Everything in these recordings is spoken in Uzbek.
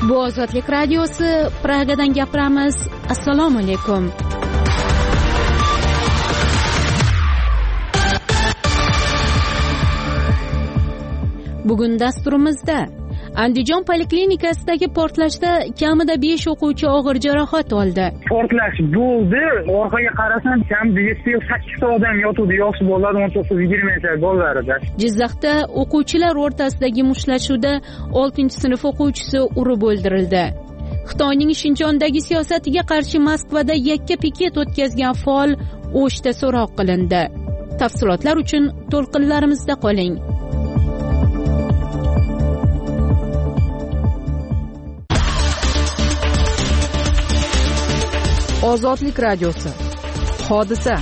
Bu Ozodlik radiosi, Pragadan gapiramiz. Assalomu alaykum. Bugun dasturimizda Andijon poliklinikasidagi portlashda kamida 5 o'quvchi og'ir jarohat oldi. Portlash bo'ldi. Orqaga qarasam, kamida 7-8 ta odam yotuvdi. Yosh bolalar 19-20 yoshli bolalarda. Jizzaxda o'quvchilar o'rtasidagi mushtlashuvda 6-sinf o'quvchisi urib o'ldirildi. Xitoyning Shinjondagi siyosatiga qarshi Moskvada yakka piket o'tkazgan faol O'shda so'roq qilindi. Tafsilotlar uchun to'lqinlarimizda qoling. Ozodlik radiosi. Hodisa.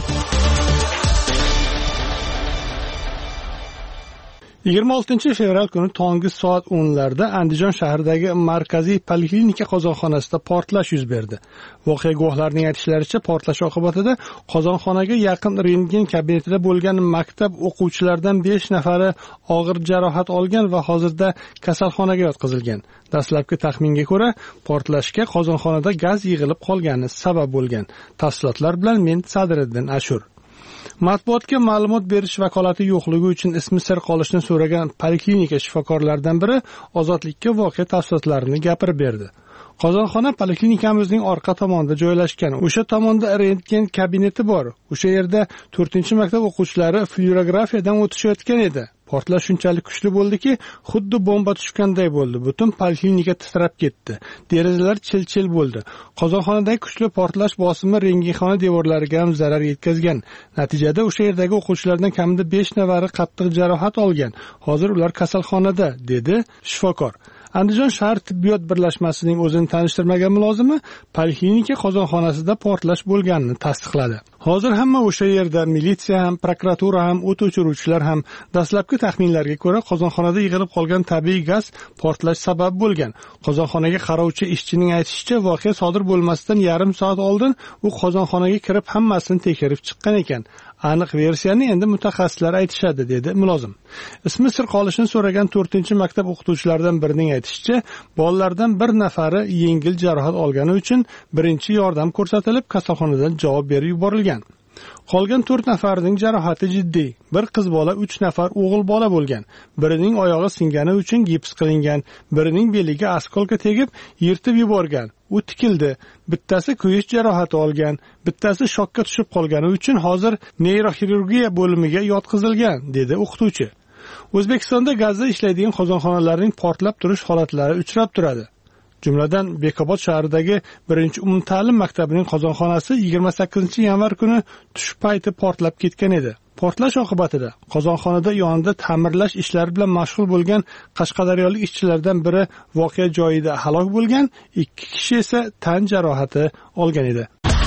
26 fevral kuni tongi soat 10larda Andijon shahridagi markaziy poliklinika qozonxonasida portlash yuz berdi. Voqea guvohlarining aytishlaricha, portlash oqibatida qozonxonaga yaqin rentgen kabinetida bo'lgan maktab o'quvchilaridan 5 nafari og'ir jarohat olgan va hozirda kasalxonaga yotqizilgan. Dastlabki taxminga ko'ra, portlashga qozonxonada gaz yig'ilib qolgani sabab bo'lgan. Tafsilotlar bilan men Sadriddin Ashur. Matbuotga ma'lumot berish vakolati yo'qligi uchun ismi sir qolishni so'ragan poliklinika shifokorlaridan biri Ozodlikka voqea tafsilotlarini gapirib berdi. Qozonxona poliklinikamizning orqa tomonida joylashgan. O'sha tomonda rentgen kabineti bor. O'sha yerda 4-maktab o'quvchilari fluorografiyadan o'tishayotgan edi. Portlash shunchalik kuchli bo'ldiki, xuddi bomba tushganday bo'ldi. Butun poliklinika titrab ketdi. Derazalar chil-chil bo'ldi. Qozonxonadagi kuchli portlash bosimi rentgenxona devorlariga ham zarar yetkazgan. Natijada o'sha yerdagi o'quvchilardan kamida 5 nafari qattiq jarohat olgan. Hozir ular kasalxonada, dedi shifokor. Andijon shahar tibbiyot birlashmasining o'zini tanishtirmagan mulozimi poliklinika qozonxonasida portlash bo'lganini tasdiqladi. Hozir hamma o'sha yerda, militsiya ham, prokuratura ham, o't o'chiruvchilar ham. Dastlabki taxminlarga ko'ra, qozonxonada yig'ilib qolgan tabiiy gaz portlash sabab bo'lgan. Qozonxonaga qarovchi ishchining aytishicha, voqea sodir bo'lmasidan yarim soat oldin u qozonxonaga kirib hammasini tekshirib chiqqan ekan. Aniq versiyani endi mutaxassislar aytishadi, dedi mulozim. Ismi sir qolishini so'ragan 4-maktab o'qituvchilaridan birining aytishicha, bolalardan bir nafari yengil jarohat olgani uchun birinchi yordam ko'rsatilib, kasalxonadan javob berib yuborilgan. Qolgan 4 nafarning jarohati jiddiy. Bir qiz bola, 3 nafar o'g'il bola bo'lgan. Birining oyog'i singani uchun gips qilingan, birining beliga askolka tegib, yirtib yuborgan. U tikildi. Bittasi kuyish jarohati olgan, bittasi shokka tushib qolgani uchun hozir neyroxirurgiya bo'limiga yotqizilgan, dedi o'qituvchi. O'zbekistonda gazda ishlaydigan qozonxonalarning portlab turish holatlari uchrab turadi. Jumladan, Bekobod shahridagi 1-umumta'lim maktabining qozonxonasi 28-yanvar kuni tush payti portlab ketgan edi. Portlash oqibatida qozonxonada yonida ta'mirlash ishlari bilan mashg'ul bo'lgan qashqadaryolik ishchilardan biri voqea joyida halok bo'lgan, 2 kishi esa tan jarohati olgan edi.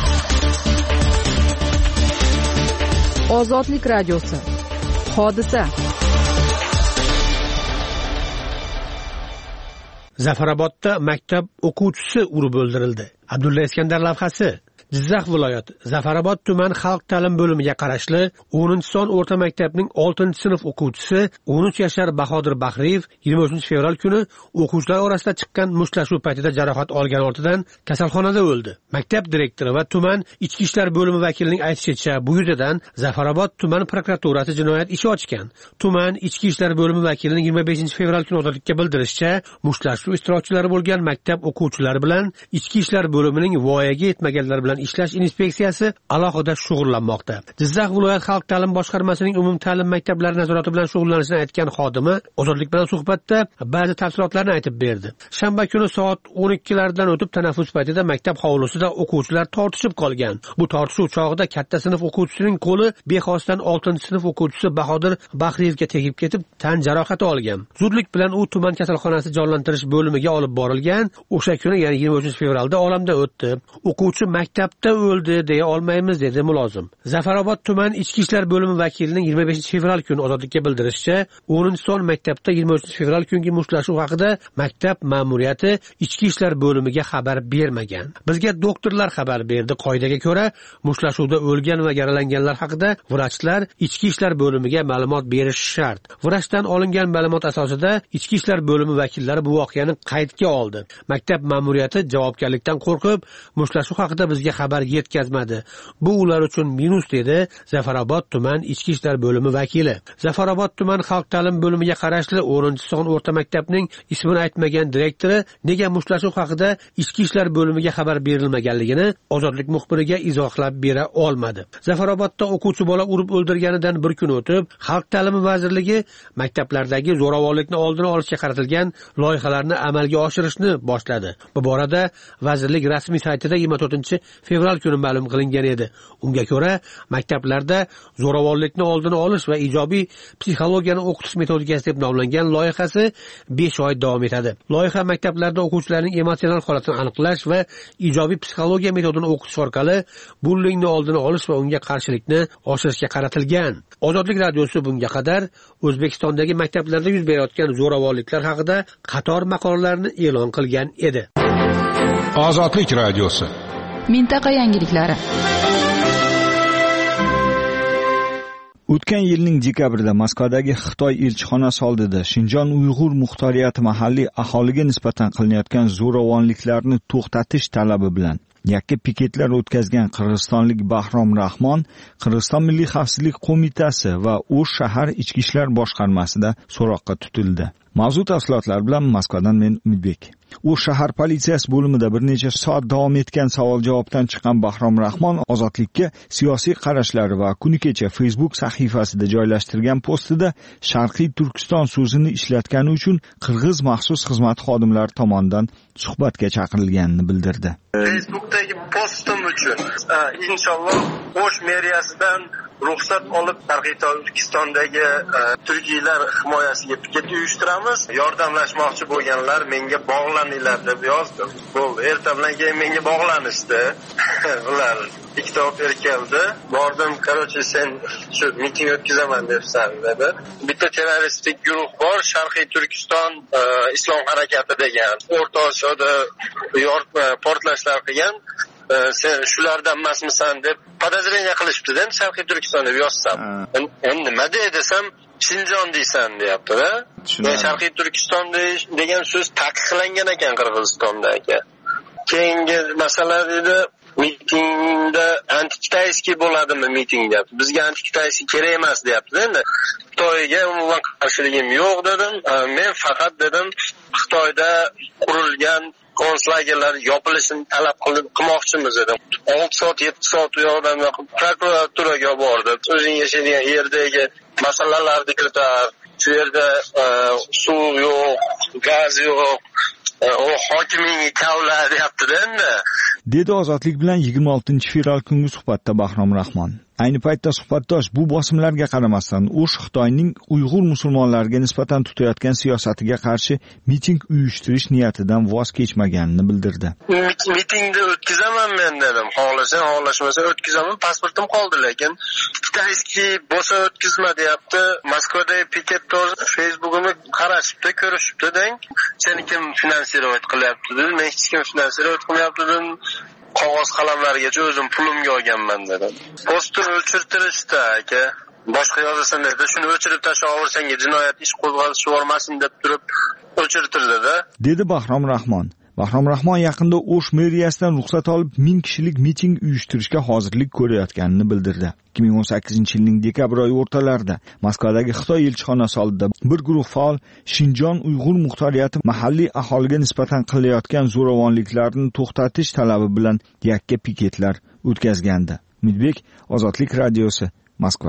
Ozodlik radiosi. Hodisa. Zafarobodda maktab o'quvchisi urib o'ldirildi. Abdulla Iskandar lavhasi. Jizzax viloyati Zafarobod tuman xalq ta'lim bo'limiga qarashli 10-son o'rta maktabning 6-sinf o'quvchisi 13 yoshli Bahodir Bahriyev 23-fevral kuni o'quvchilar orasida chiqqan mushtlashuv paytida jarohat olgani ortidan kasalxonada o'ldi. Maktab direktori va tuman ichki ishlar bo'limi vakilining aytishicha, bu yuzasidan Zafarobod tuman prokuraturasi jinoyat ishi ochgan. Tuman ichki ishlar bo'limi vakilining 25-fevral kuni Ozodlikka bildirishicha, mushtlashuv ishtirokchilari bo'lgan maktab o'quvchilari bilan ichki ishlar bo'limining voyaga yetmaganlar bilan ishlash inspeksiyasi alohida shug'ullanmoqda. Jizzax viloyat xalq ta'lim boshqarmasining umum ta'lim maktablari nazorati bilan shug'ullanishini aytgan xodimi Ozodlik bilan suhbatda ba'zi tafsilotlarni aytib berdi. Shanba kuni soat 12lardan o'tib tanaffus paytida maktab hovlisida o'quvchilar tortishib qolgan. Bu tortishuv chog'ida katta sinf o'quvchisining qo'li bexosdan 6-sinf o'quvchisi Bahodir Bahriyevga tegib ketib, tan jarohati olgan. Zudlik bilan u tuman kasalxonasi jonlantirish bo'limiga olib borilgan. O'sha kuni, ya'ni 23 fevralda olamdan o'tdi. O'quvchi maktab maktabda o'ldi deya olmaymiz, dedi mulozim. Zafarobod tuman ichki ishlar bo'limi vakilining 25 fevral kuni Ozodlikka bildirishicha, 10-son maktabda 23 fevral kungi mushtlashuv haqida maktab ma'muriyati ichki ishlar bo'limiga xabar bermagan. Bizga doktorlar xabar berdi. Qoidaga ko'ra, mushtlashuvda o'lgan va yaralanganlar haqida vrachlar ichki ishlar bo'limiga ma'lumot berishi shart. Vrachdan olingan ma'lumot asosida ichki ishlar bo'limi vakillari bu voqeani qaydga oldi. Maktab ma'muriyati javobgarlikdan qo'rqib, mushlashuv haqida bizga xabar yetkazmadi. Bu ular uchun minus, dedi Zafarobod tuman ichki ishlar bo'limi vakili. Zafarobod tuman xalq ta'lim bo'limiga qarashli 10-son o'rta maktabning ismini aytmagan direktori nega mushlashuv haqida ichki ishlar bo'limiga xabar berilmaganligini Ozodlik muxbiriga izohlab bera olmadi. Zafarobodda o'quvchi bola urib o'ldirganidan bir kun o'tib, Xalq ta'limi vazirligi maktablardagi zo'ravonlikni oldini olishga qaratilgan loyihalarni amalga oshirishni boshladi. Bu borada vazirlik rasmiy saytida 24-fevral kuni ma'lum qilingan edi. Unga ko'ra, maktablarda zo'ravonlikni oldini olish va ijobiy psixologiyani o'qitish metodikasi deb nomlangan loyihasi 5 oy davom etadi. Loyiha maktablarda o'quvchilarning emotsional holatini aniqlash va ijobiy psixologiya metodini o'qitish orqali bullingni oldini olish va unga qarshilikni oshirishga qaratilgan. Ozodlik radiosi bunga qadar O'zbekistondagi maktablarda yuz berayotgan zo'ravonliklar haqida qator maqolalarni e'lon qilgan edi. Ozodlik radiosi. Mintaqa yangiliklari. O'tgan yilning dekabrida Moskvadagi Xitoy elchixonasi oldida Shinjon Uyg'ur muxtoriyati mahalliy aholiga nisbatan qilinayotgan zo'ravonliklarni to'xtatish talabi bilan yakka piketlar o'tkazgan qirg'izistonlik Bahrom Rahmon Qirg'iziston Milliy xavfsizlik qo'mitasi va O'sh shahar ichki ishlar boshqarmasida so'roqqa tutildi. Mavzu tafsilotlar bilan Moskvadan men Umidbek. O'sh shahar politsiyasi bo'limida bir necha soat davom etgan savol-javobdan chiqqan Bahrom Rahmon Ozodlikka siyosiy qarashlari va kuni kecha Facebook sahifasida joylashtirgan postida Sharqiy Turkiston so'zini ishlatgani uchun qirg'iz maxsus xizmat xodimlari tomonidan suhbatga chaqirilganini bildirdi. Facebookdagi postim uchun inshaalloh O'sh meriyasidan ruxsat olib Sharqiy Turkistondagi turkiylar himoyasiga piket uyushtiramiz. Yordamlashmoqchi bo'lganlar menga bog'laninglar deb yozdim. Bo'ldi. Ertadan keyin menga bog'lanishdi. Ular ikkita oper keldi. Bordim, "Qarochi, sen shu miting o'tkazaman debsan" dedi. Bitta terroristik guruh bor, Sharqiy Turkiston islom harakati degan. O'rta Osiyoda portlashlar qilgan. Sen shulardan emasmisan deb podozreniya qilishibdi-da, Sharqiy Turkiston deb yozsam. Endi nima desam, Shinjon deysan, deyapti-da. Sharqiy Turkiston degan so'z taqiqlangan ekan Qirg'izistonda aka. Keyingi masala dedi, mitingda antikitayskiy bo'ladimi miting deyapti. Bizga antikitayskiy kerak emas deyapti. Endi Xitoyga umuman qarshiligim yo'q dedim. Men faqat dedim Xitoyda qurilgan konslagerlar yopilishini talab qilmoqchimiz dedim. 6 soat 7 soat u yoqdan prokuraturaga bordi. O'zing yashaydigan yerdagi masalalarni kiritar. Shu yerda suv yo'q, gaz yo'q. O hokimning kavla deyapti-da endi. Dedi Ozodlik bilan 26 fevral kungi suhbatda Bahrom Rahmon. Ayni paytda suhbatdosh bu bosimlarga qaramasdan O'sh Xitoyning Uyg'ur musulmonlariga nisbatan tutayotgan siyosatiga qarshi miting uyushtirish niyatidan voz kechmaganini bildirdi. Mitingni o'tkazaman men dedim. Xohlashmasa o'tkazaman. Pasportim qoldi, lekin Xitoyskiy bo'lsa o'tkazma deyapti. Moskvadagi pikettor Facebook'imni qarashibdi, ko'rishibdi deng. Seni kim finansirovать qilyapti dedim. Men hech kim finansirovать qilmayapti dedim. Qog'oz qalamlargacha o'zim pulimga olganman dedim. Postni o'chirtirishdi aka. Boshqa yozasan dedi, shuni o'chirib tashlab jinoyat ish qo'zg'atish yubormasin deb turib o'chirtirdi-da. Dedi Bahrom Rahmon. Bahrom Rahmon yaqinda O'sh meriyasidan ruxsat olib 1000 kishilik miting uyushtirishga hozirlik ko'rayotganini bildirdi. 2018-yilning dekabr oyi o'rtalarida Moskvadagi Xitoy elchixonasi oldida bir guruh faol Shinjon Uyg'ur muxtoriyati mahalliy aholiga nisbatan qilayotgan zo'ravonliklarni to'xtatish talabi bilan yakka piketlar o'tkazgandi. Umidbek, Ozodlik radiosi, Moskva.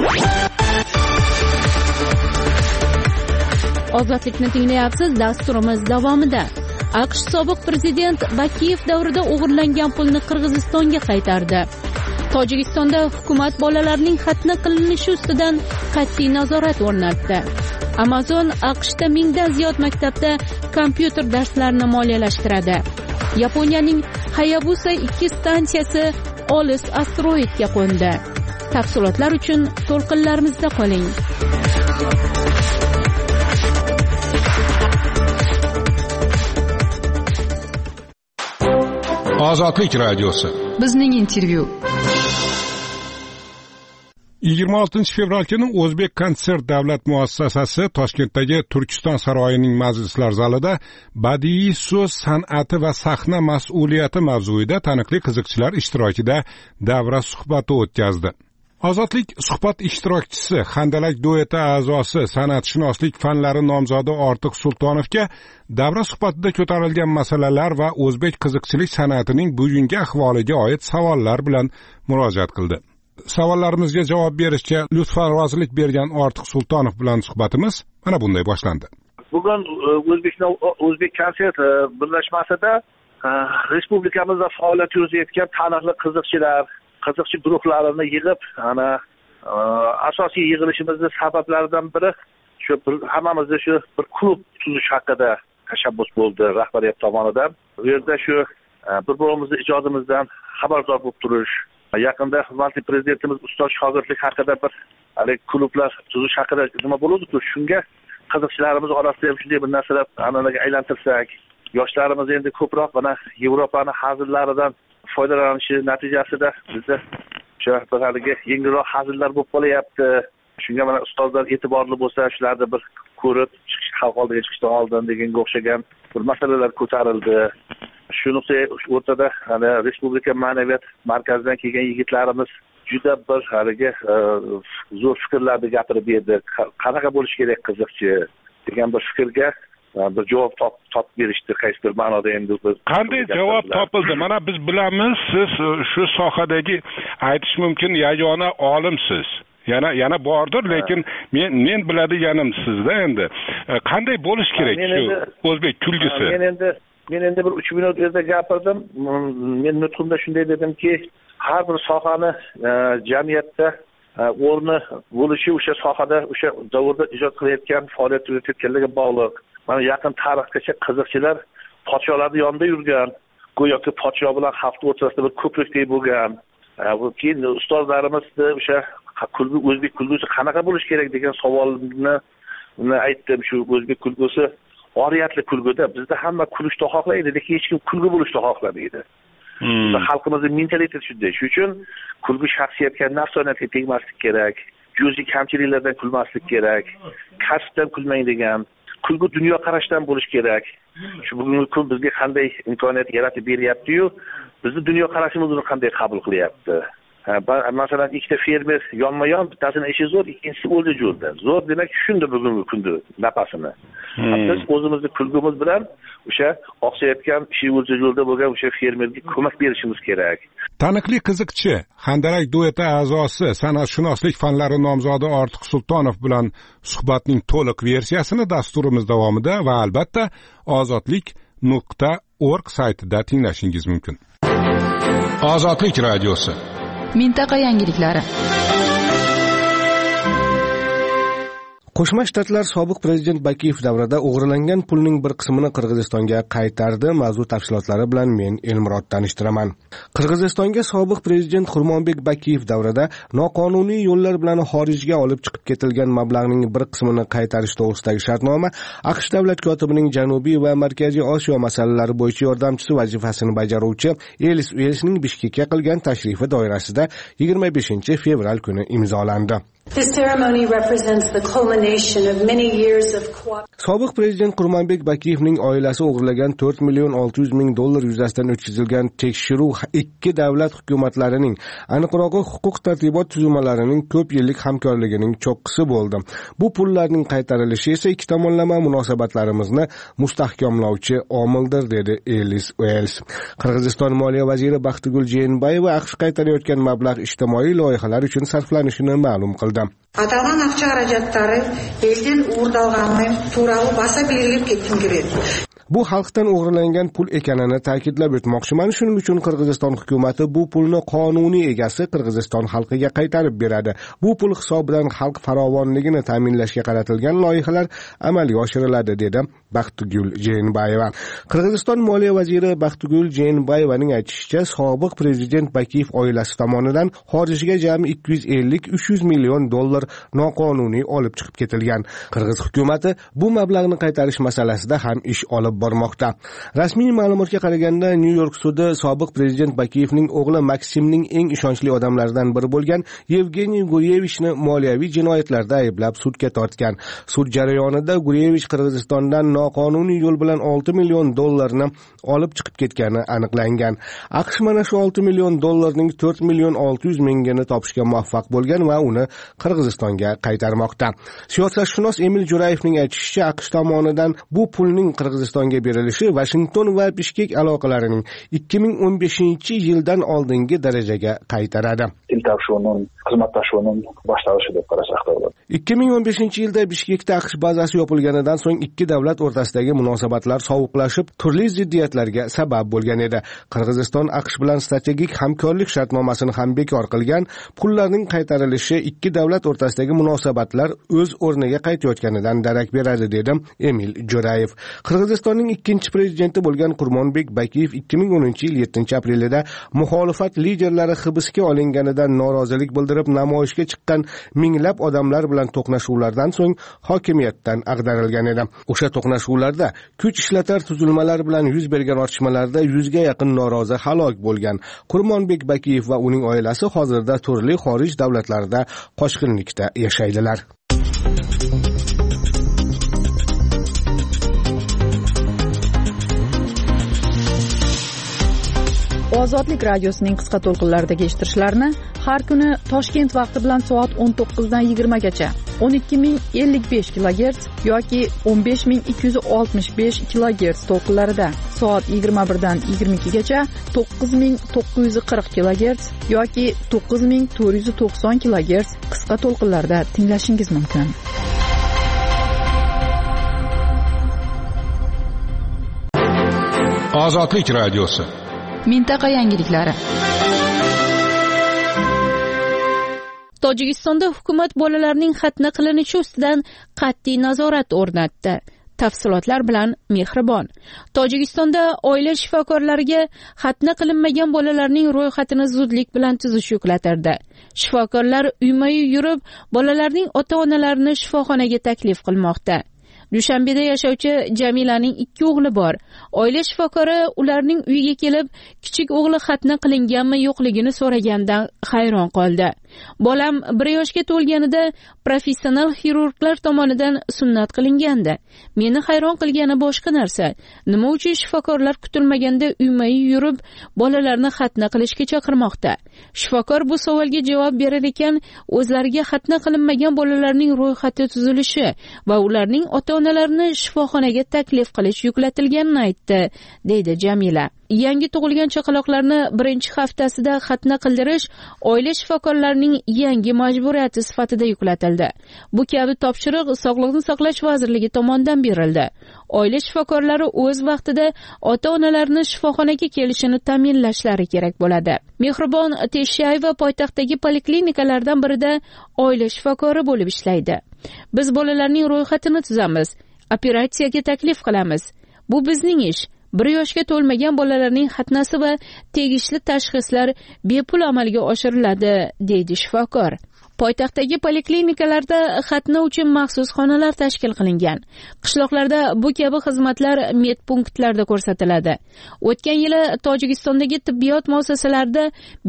Ozodlikni tinglayapsiz. Dasturimiz davomida AQSh sobiq prezident Bakiyev davrida o'g'irlangan pulni Qirg'izistonga qaytardi. Tojikistonda hukumat bolalarning xatna qilinishi ustidan qat'iy nazorat o'rnatdi. Amazon AQShda 1000 dan ziyod maktabda kompyuter darslarini moliyalashtiradi. Yaponiyaning Hayabusa 2 stansiyasi olis asteroidga qo'ndi. Tafsilotlar uchun to'lqinlarimizda qoling. Ozodlik radiosi. Bizning intervyu. 26 fevral kuni O'zbek konsert davlat muassasasi Toshkentdagi Turkiston saroyining majlislar zalida badiiy so'z san'ati va sahna mas'uliyati mavzuida taniqli qiziqchilar ishtirokida davra suhbati o'tkazdi. Ozodlik suhbat ishtirokchisi, Handalak dueti a'zosi, san'atshunoslik fanlari nomzodi Ortiq Sultonovga davra suhbatida ko'tarilgan masalalar va o'zbek qiziqchilik san'atining bugungi ahvoliga oid savollar bilan murojaat qildi. Savollarimizga javob berishga lutfan rozilik bergan Ortiq Sultonov bilan suhbatimiz mana bunday boshlandi. Bugun O'zbek konsert birlashmasida respublikamizda faoliyat yuritayotgan taniqli qiziqchi guruhlarini yig'ib, asosiy yig'ilishimizning sabablaridan biri shu hammamizda shu bir klub tuzish haqida tashabbus bo'ldi rahbariyat tomonidan. Bu yerda shu bir-birimizni ijodimizdan xabardor bo'lib turish, yaqinda hurmatli prezidentimiz ustoz shogirdlik haqida bir klublar tuzish haqida nima bo'ladi-ku, shunga qiziqchilarimiz orasida ham shunday bir narsalar an'anaga aylantirsak, yoshlarimiz endi ko'proq mana Yevropaning hazillaridan foydalanishi natijasida bizda o'sha bir yengilroq hazillar bo'lib qolyapti. Shunga mana ustozlar e'tiborli bo'lsa, shularni bir ko'rib, xalq oldiga chiqishdan oldin deganga o'xshagan bir masalalar ko'tarildi. Shu nuqtai o'rtada Respublika ma'naviyat markazidan kelgan yigitlarimiz juda bir zo'r fikrlarni gapirib berdi. Qanaqa bo'lish kerak qiziqchi degan bir fikrga bir javob topib berishdi. Qaysi bir ma'noda endi qanday javob topildi? Mana biz bilamiz, siz shu sohadagi aytish mumkin yagona olimsiz. Yana bordir, lekin men biladiganim sizda endi qanday bo'lish kerak shu o'zbek kulgisi? Men endi bir 3 minut yerda gapirdim. Men nutqimda shunday dedimki, har bir sohani jamiyatda o'rni bo'lishi o'sha sohada o'sha davrda ijod qilayotgan, faoliyat yuritayotganlarga bog'liq. Mana yaqin tarixgacha qiziqchilar podsholarning yonida yurgan, go'yoki podsho bilan xalq o'rtasida bir ko'prikdek bo'lgan. Keyin ustozlarimizda o'sha o'zbek kulgusi qanaqa bo'lish kerak degan savolni aytdim. Shu o'zbek kulgusi oriyatli kulguda bizda hamma kulishni xohlaydi, lekin hech kim kulgu bo'lishni xohlamaydi. Xalqimizning mentaliteti shunday. Shuning uchun kulgu shaxsiyatga, nafsoniyatga tegmaslik kerak. Juz'iy kamchiliklardan kulmaslik kerak. Kasbdan kulmang degan. Kulgu dunyoqarashdan bo'lish kerak. Shu bugungi kun bizga qanday imkoniyat yaratib beryapti-yu, bizni dunyoqarashimizni qanday qabul qilyapti. Masalan, ikkita fermer yonma-yon, bittasini ishi zo'r, ikkinchisi o'zi yo'lda. Zo'r demak tushundi bugungi kunda napasini. Biz o'zimizning kulgimiz bilan o'sha oqsayotgan ishi o'zi yo'lda bo'lgan o'sha fermerga ko'mak berishimiz kerak. Taniqli qiziqchi, Handalak dueti a'zosi, san'atshunoslik fanlari nomzodi Ortiq Sultonov bilan suhbatning to'liq versiyasini dasturimiz davomida va albatta ozodlik.org saytida tinglashingiz mumkin. Ozodlik radiosi. Mintaqa yangiliklari. Qo'shma Shtatlar sobiq prezident Bakiyev davrida o'g'irlangan pulning bir qismini Qirg'izistonga qaytardi. Mavzu tafsilotlari bilan men Elmurod tanishtiraman. Qirg'izistonga sobiq prezident Xurmonbek Bakiyev davrida noqonuniy yo'llar bilan xorijga olib chiqib ketilgan mablag'ning bir qismini qaytarish to'g'risidagi shartnoma AQSh davlat kotibining Janubiy va Markaziy Osiyo masalalari bo'yicha yordamchisi vazifasini bajaruvchi Elis Uelsning Bishkekka qilgan tashrifi doirasida 25 fevral kuni imzolandi. Sobiq prezident Xurmonbek Bakiyevning oilasi o'g'irlagan 4 million 600 ming dollar yuzasidan o'tkazilgan tekshiruv ikki davlat hukumatlarining, aniqrog'i huquq tartibot tuzilmalarining ko'p yillik hamkorligining cho'qqisi bo'ldi. Bu pullarning qaytarilishi esa ikki tomonlama munosabatlarimizni mustahkamlovchi omildir, dedi Elis Uels. Qirg'iziston moliya vaziri Baxtigul Jeenbayeva AQSh qaytarayotgan mablag' ijtimoiy loyihalar uchun sarflanishini ma'lum qildi. Аталган акча каражаттары элден уурдалганы тууралуу баса белгилеп кетким келет. Bu xalqdan o'g'irlangan pul ekanini ta'kidlab o'tmoqchiman. Shuning uchun Qirg'iziston hukumatı bu pulni qonuniy egasi Qirg'iziston xalqiga qaytarib beradi. Bu pul hisobidan xalq farovonligini ta'minlashga qaratilgan loyihalar amalga oshiriladi, dedi Baxtigul Jeenbayeva. Qirg'iziston moliya vaziri Baxtigul Jeenbayevaning aytishicha, sobiq prezident Bakiyev oilasi tomonidan xorijga jami 250-300 million dollar noqonuniy olib chiqib ketilgan. Qirg'iz hukumatı bu mablag'ni qaytarish masalasida ham ish olib bormoqda. Rasmiy ma'lumotga qaraganda, New York sudi sobiq prezident Bakiyevning o'g'li Maksimning eng ishonchli odamlaridan biri bo'lgan Yevgeniy Guryevichni moliyaviy jinoyatlarda ayblab sudga tortgan. Sud jarayonida Guryevich Qirg'izistondan noqonuniy yo'l bilan 6 million dollarni olib chiqib ketgani aniqlangan. AQSh mana shu 6 million dollarning 4 million 600 mingini topishga muvaffaq bo'lgan va uni Qirg'izistonga qaytarmoqda. Siyosatshunos Emil Jo'rayevning aytishicha, AQSh tomonidan bu pulning Qirg'izistonga berilishi Washington va Bishkek aloqalarining 2015-yildan oldingi darajaga qaytaradi. 2015-yilda Bishkekda AQSh bazasi yopilganidan so'ng ikki davlat o'rtasidagi munosabatlar sovuqlashib, turli ziddiyatlarga sabab bo'lgan edi. Qirg'iziston AQSh bilan strategik hamkorlik shartnomasini ham bekor qilgan. Pullarning qaytarilishi ikki davlat o'rtasidagi munosabatlar o'z o'rniga qaytayotganidan darak beradi, dedi Emil Jo'rayev. Qirg'izistonning ikkinchi prezidenti bo'lgan Qurmonbek Bakiyev 2010-yil 7-aprelida muxolifat liderlari hibsga olinganidan norozilik bildirib namoyishga chiqqan minglab odamlar bilan to'qnashuvlardan so'ng hokimiyatdan ag'darilgan edi. O'sha to'qnashuvlarda kuch ishlatar tuzilmalar bilan yuz bergan otishmalarda 100 ga yaqin norozi halok bo'lgan. Qurmonbek Bakiyev va uning oilasi hozirda turli xorij davlatlarida qochqinlikda yashaydilar. Ozodlik radiosining qisqa to'lqinlaridagi eshittirishlarni har kuni Toshkent vaqti bilan soat 19 dan 20 gacha 12055 kHz yoki 15265 kHz to'lqinlarida, soat 21 dan 22 gacha 9940 kHz yoki 9490 kHz qisqa to'lqinlarda tinglashingiz mumkin. Ozodlik radiosi. Mintaqa yangiliklari. Tojikistonda hukumat bolalarning xatna qilinishi ustidan qat'iy nazorat o'rnatdi. Tafsilotlar bilan Mehribon. Tojikistonda oila shifokorlariga xatna qilinmagan bolalarning ro'yxatini zudlik bilan tuzish yuklatildi. Shifokorlar uyma-uy yurib, bolalarning ota-onalarini shifoxonaga taklif qilmoqda. Dushanbeda yashovchi Jamilaning 2 o'g'li bor. Oila shifokori ularning uyiga kelib, kichik o'g'li xatna qilinganmi yo'qligini so'ragandan hayron qoldi. Bolam 1 yoshga to'lganida professional xirurglar tomonidan sunnat qilingandi. Meni hayron qilgani boshqa narsa. Nima uchun shifokorlar kutilmaganda uyma-uy yurib, bolalarni xatna qilishga chaqirmoqda? Shifokor bu savolga javob berar ekan, o'zlariga xatna qilinmagan bolalarning ro'yxati tuzilishi va ularning ota-onalarini shifoxonaga taklif qilish yuklatilganini aytdi, deydi Jamila. Yangi tug'ilgan chaqaloqlarni birinchi haftasida xatna qildirish oila shifokorlarining yangi majburiyati sifatida yuklatildi. Bu kabi topshiriq Sog'liqni saqlash vazirligi tomonidan berildi. Oila shifokorlari o'z vaqtida ota-onalarni shifoxonaga kelishini ta'minlashlari kerak bo'ladi. Mehribon Teshayeva poytaxtdagi poliklinikalardan birida oila shifokori bo'lib ishlaydi. Biz bolalarning ro'yxatini tuzamiz, operatsiyaga taklif qilamiz. Bu bizning ish. 1 yoshga to'lmagan bolalarning xatnasi va tegishli tashxislar bepul amalga oshiriladi, deydi shifokor. Poytaxtdagi poliklinikalarda xatna uchun maxsus xonalar tashkil qilingan. Qishloqlarda bu kabi xizmatlar medpunktlarda ko'rsatiladi. O'tgan yili Tojikistondagi tibbiyot muassasalarida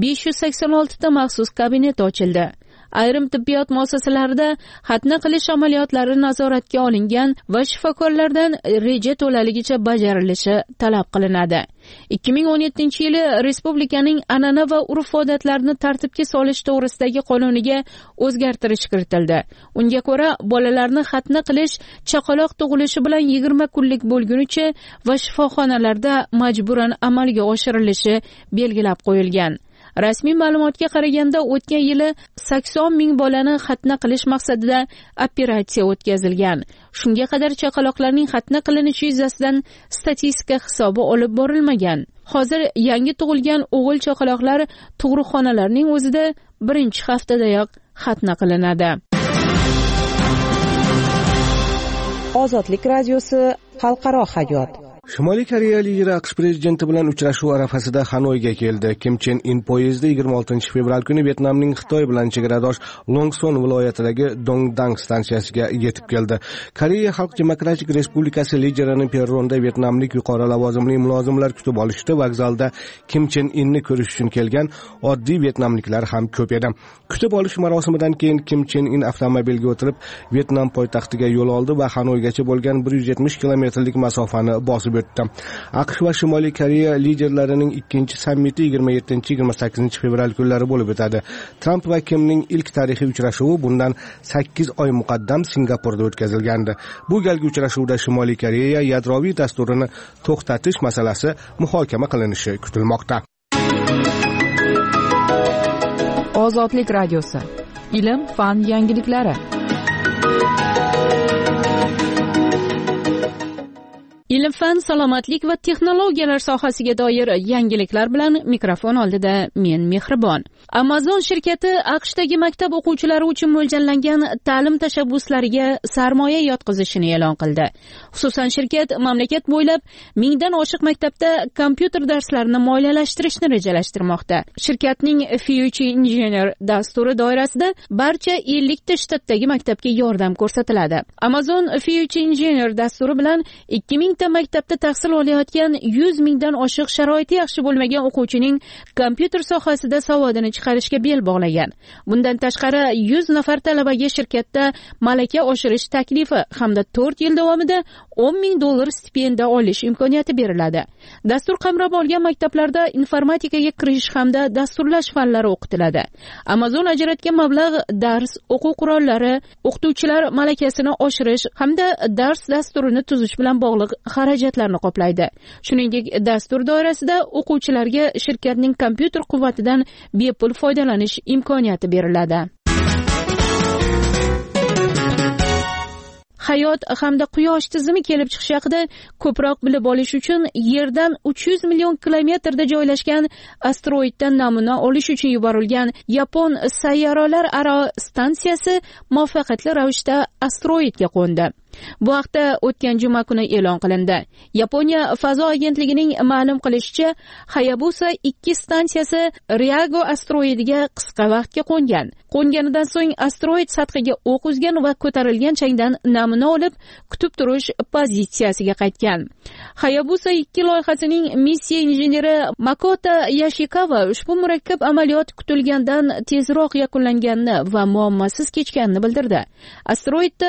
586 ta maxsus kabinet ochildi. Ayrim tibbiyot muassasalarida xatna qilish amaliyotlari nazoratga olingan va shifokorlardan reja to'laligicha bajarilishi talab qilinadi. 2017-yili respublikaning an'ana va urf-odatlarini tartibga solish to'g'risidagi qonuniga o'zgartirish kiritildi. Unga ko'ra, bolalarni xatna qilish chaqaloq tug'ilishi bilan 20 kunlik bo'lgunicha va shifoxonalarda majburan amalga oshirilishi belgilab qo'yilgan. Rasmiy ma'lumotga qaraganda o'tgan yili 80 ming bolani xatna qilish maqsadida operatsiya o'tkazilgan. Shunga qadar chaqaloqlarning xatna qilinishi yuzasidan statistika hisobi olib borilmagan. Hozir yangi tug'ilgan o'g'il chaqaloqlar tug'ruqxonalarning o'zida birinchi haftadayoq xatna qilinadi. Ozodlik radiosi xalqaro hayot. Shimoliy Koreya lideri AQSh prezidenti bilan uchrashuv arafasida Xanoyga keldi. Kim Chen In poyezdi 26 fevral kuni Vyetnamning Xitoy bilan chegaradosh Longson viloyatidagi Dongdang stansiyasiga yetib keldi. Koreya Xalq Demokratik Respublikasi liderini perronda vyetnamlik yuqori lavozimli mulozimlar kutib olishdi. Vokzalda Kim Chen Inni ko'rish uchun kelgan oddiy vyetnamliklar ham ko'p edi. Kutib olish marosimidan keyin Kim Chen In avtomobilga o'tirib Vyetnam poytaxtiga yo'l oldi va Xanoygacha bo'lgan 170 kilometrlik masofani bosib o'tdi. AQSh va Shimoliy Koreya liderlarining ikkinchi sammiti 27-28 fevral kunlari bo'lib o'tadi. Tramp va Kimning ilk tarixiy uchrashuvi bundan 8 oy muqaddam Singapurda o'tkazilgandi. Bu galgi uchrashuvda Shimoliy Koreya yadroviy dasturini to'xtatish masalasi muhokama qilinishi kutilmoqda. Ozodlik radiosi. Ilm, fan yangiliklari. Ilm-fan, salomatlik va texnologiyalar sohasiga doir yangiliklar bilan mikrofon oldida men Mehribon. Amazon shirkati AQShdagi maktab o'quvchilari uchun mo'ljallangan ta'lim tashabbuslariga sarmoya yotqizishini e'lon qildi. Xususan, shirkat mamlakat bo'ylab 1000 dan oshiq maktabda kompyuter darslarini moliyalashtirishni rejalashtirmoqda. Shirkatning Future Engineer dasturi doirasida barcha 50 ta shtatdagi maktabga yordam ko'rsatiladi. Amazon Future Engineer dasturi bilan 2000 maktabda tahsil olayotgan 100 mingdan oshiq sharoiti yaxshi bo'lmagan o'quvchining kompyuter sohasida savodini chiqarishga bel bog'lagan. Bundan tashqari 100 nafar talabaga shirkatda malaka oshirish taklifi hamda 4 yil davomida $10,000 stipendiya olish imkoniyati beriladi. Dastur qamrab olgan maktablarda informatikaga kirish hamda dasturlash fanlari o'qitiladi. Amazon ajratgan mablag' dars, o'quv qurollari, o'qituvchilar malakasini oshirish hamda dars dasturini tuzish bilan bog'liq xarajatlarni qoplaydi. Shuningdek, dastur doirasida o'quvchilarga shirkatning kompyuter quvvatidan bepul foydalanish imkoniyati beriladi. Hayot hamda quyosh tizimi kelib chiqishi haqida ko'proq bilib olish uchun Yerdan 300 million kilometrda joylashgan asteroiddan namuna olish uchun yuborilgan Yapon sayyoralararo stansiyasi muvaffaqiyatli ravishda asteroidga qo'ndi. Bu haqda o'tgan juma kuni e'lon qilindi. Yaponiya fazo agentligining ma'lum qilishicha, Hayabusa 2 stansiyasi Ryago asteroidiga qisqa vaqtga qo'ngan. Qo'nganidan so'ng asteroid sathiga o'q uzgan va ko'tarilgan changdan namuna olib, kutib turish pozitsiyasiga qaytgan. Hayabusa 2 loyihasining missiya injeneri Makoto Yoshikawa ushbu murakkab amaliyot kutilgandan tezroq yakunlanganini va muammosiz kechganini bildirdi. Asteroidda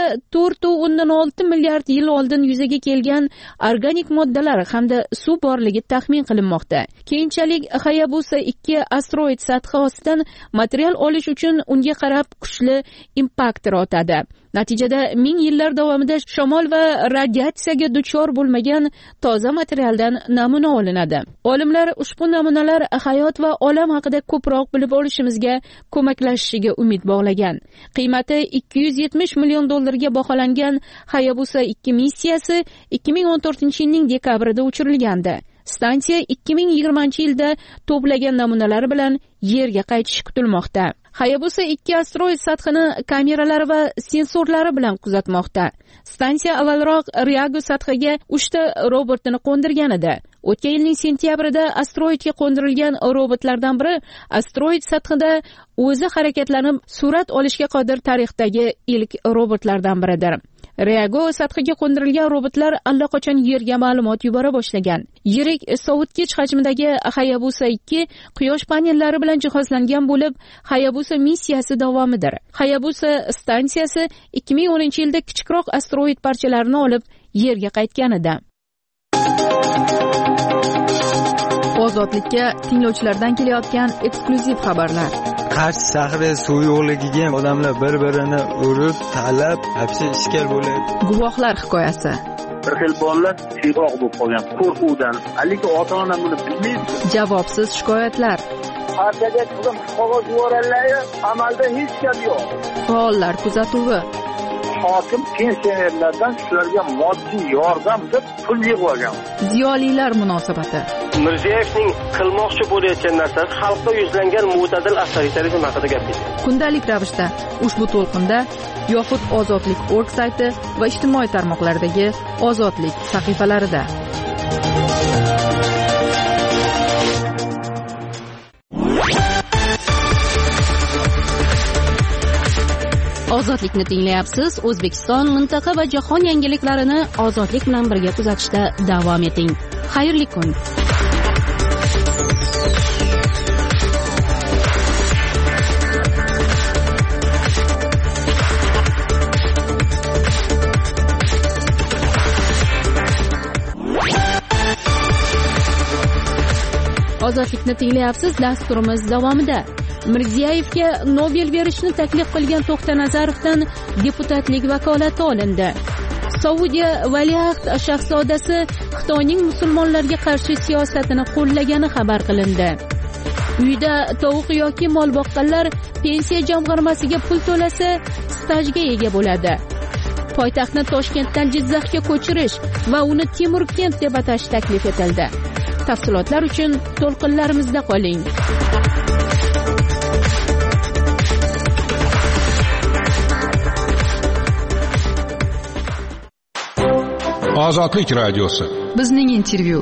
4.6 milliard yil oldin yuzaga kelgan organik moddalar hamda suv borligi taxmin qilinmoqda. Keyinchalik Hayabusa 2 asteroid sathi ostidan material olish uchun unga qarab kuchli impaktor otadi. Natijada 1000 yillar davomida shamol va radiatsiyaga duchor bo'lmagan toza materialdan namuna olinadi. Olimlar ushbu namunalar hayot va olam haqida ko'proq bilib olishimizga ko'maklashishiga umid bog'lagan. Qiymati $270 million ga baholangan Hayabusa 2 missiyasi 2014-yilning dekabrida uchirilgandi. Stansiya 2020-yilda to'plagan namunalari bilan Yerga qaytishi kutilmoqda. Hayabusa 2 asteroid sathini kameralari va sensorlari bilan kuzatmoqda. Stansiya avvalroq Ryago sathiga 3 ta robotni qo'ndirgan edi. O'tgan yilning sentyabrida asteroidga qo'ndirilgan robotlardan biri asteroid sathida o'zi harakatlanib surat olishga qodir tarixdagi ilk robotlardan biridir. Ryago sathiga qo'ndirilgan robotlar allaqachon Yerga ma'lumot yubora boshlagan. Yirik sovutgich hajmidagi Hayabusa 2 quyosh panellari bilan jihozlangan bo'lib, Hayabusa missiyasi davomidir. Hayabusa stansiyasi 2010-yilda kichikroq asteroid parchalarini olib Yerga qaytgan edi. Ozodlikka tinglovchilardan kelayotgan eksklyuziv xabarlar. Qarshi shahri suv yo'qligiga odamlar bir-birini urib, talab, hapsi ishkal bo'ladi. Guvohlar hikoyasi. Bir xil bolalar siyroq bo'lib qolgan qo'rquvdan, lekin ota-ona buni bilmaydi. Javobsiz shikoyatlar. partiyaga qizim qog'oz yuborganlar, amalda hech gap yo'q. Faollar kuzatuvi. Hokim pensionerlardan shularga moddiy yordam deb pul yig'ib olgan. Ziyolilar munosabati. Mirziyoyevning qilmoqchi bo'layotgan narsasi xalqqa yuzlangan mo'tadil avtoritarizm haqida gap ketdi. Kundalik ravishda ushbu to'lqinda yoxud ozodlik.org sayti va ijtimoiy tarmoqlardagi ozodlik sahifalarida. Ozodlikni tinglayapsiz. O'zbekiston, mintaqa va jahon yangiliklarini ozodlik bilan birga kuzatishda davom eting. Xayrli kun. Ozodlikni tinglayapsiz. Dasturimiz davomida Mirziyoyevga Nobel berishni taklif qilgan To'xtanazarovdan deputatlik vakolati olindi. Saudiya valiahd shahzodasi Xitoyning musulmonlarga qarshi siyosatini qo'llagani xabar qilindi. Uyda tovuq yoki mol boqqanlar pensiya jamg'armasiga pul to'lasa, stajga ega bo'ladi. Poytaxtni Toshkentdan Jizzaxga ko'chirish va uni Temurkent deb atash taklif etildi. Tafsilotlar uchun to'lqinlarimizda qoling. Ozodlik radiosi. Bizning intervyu.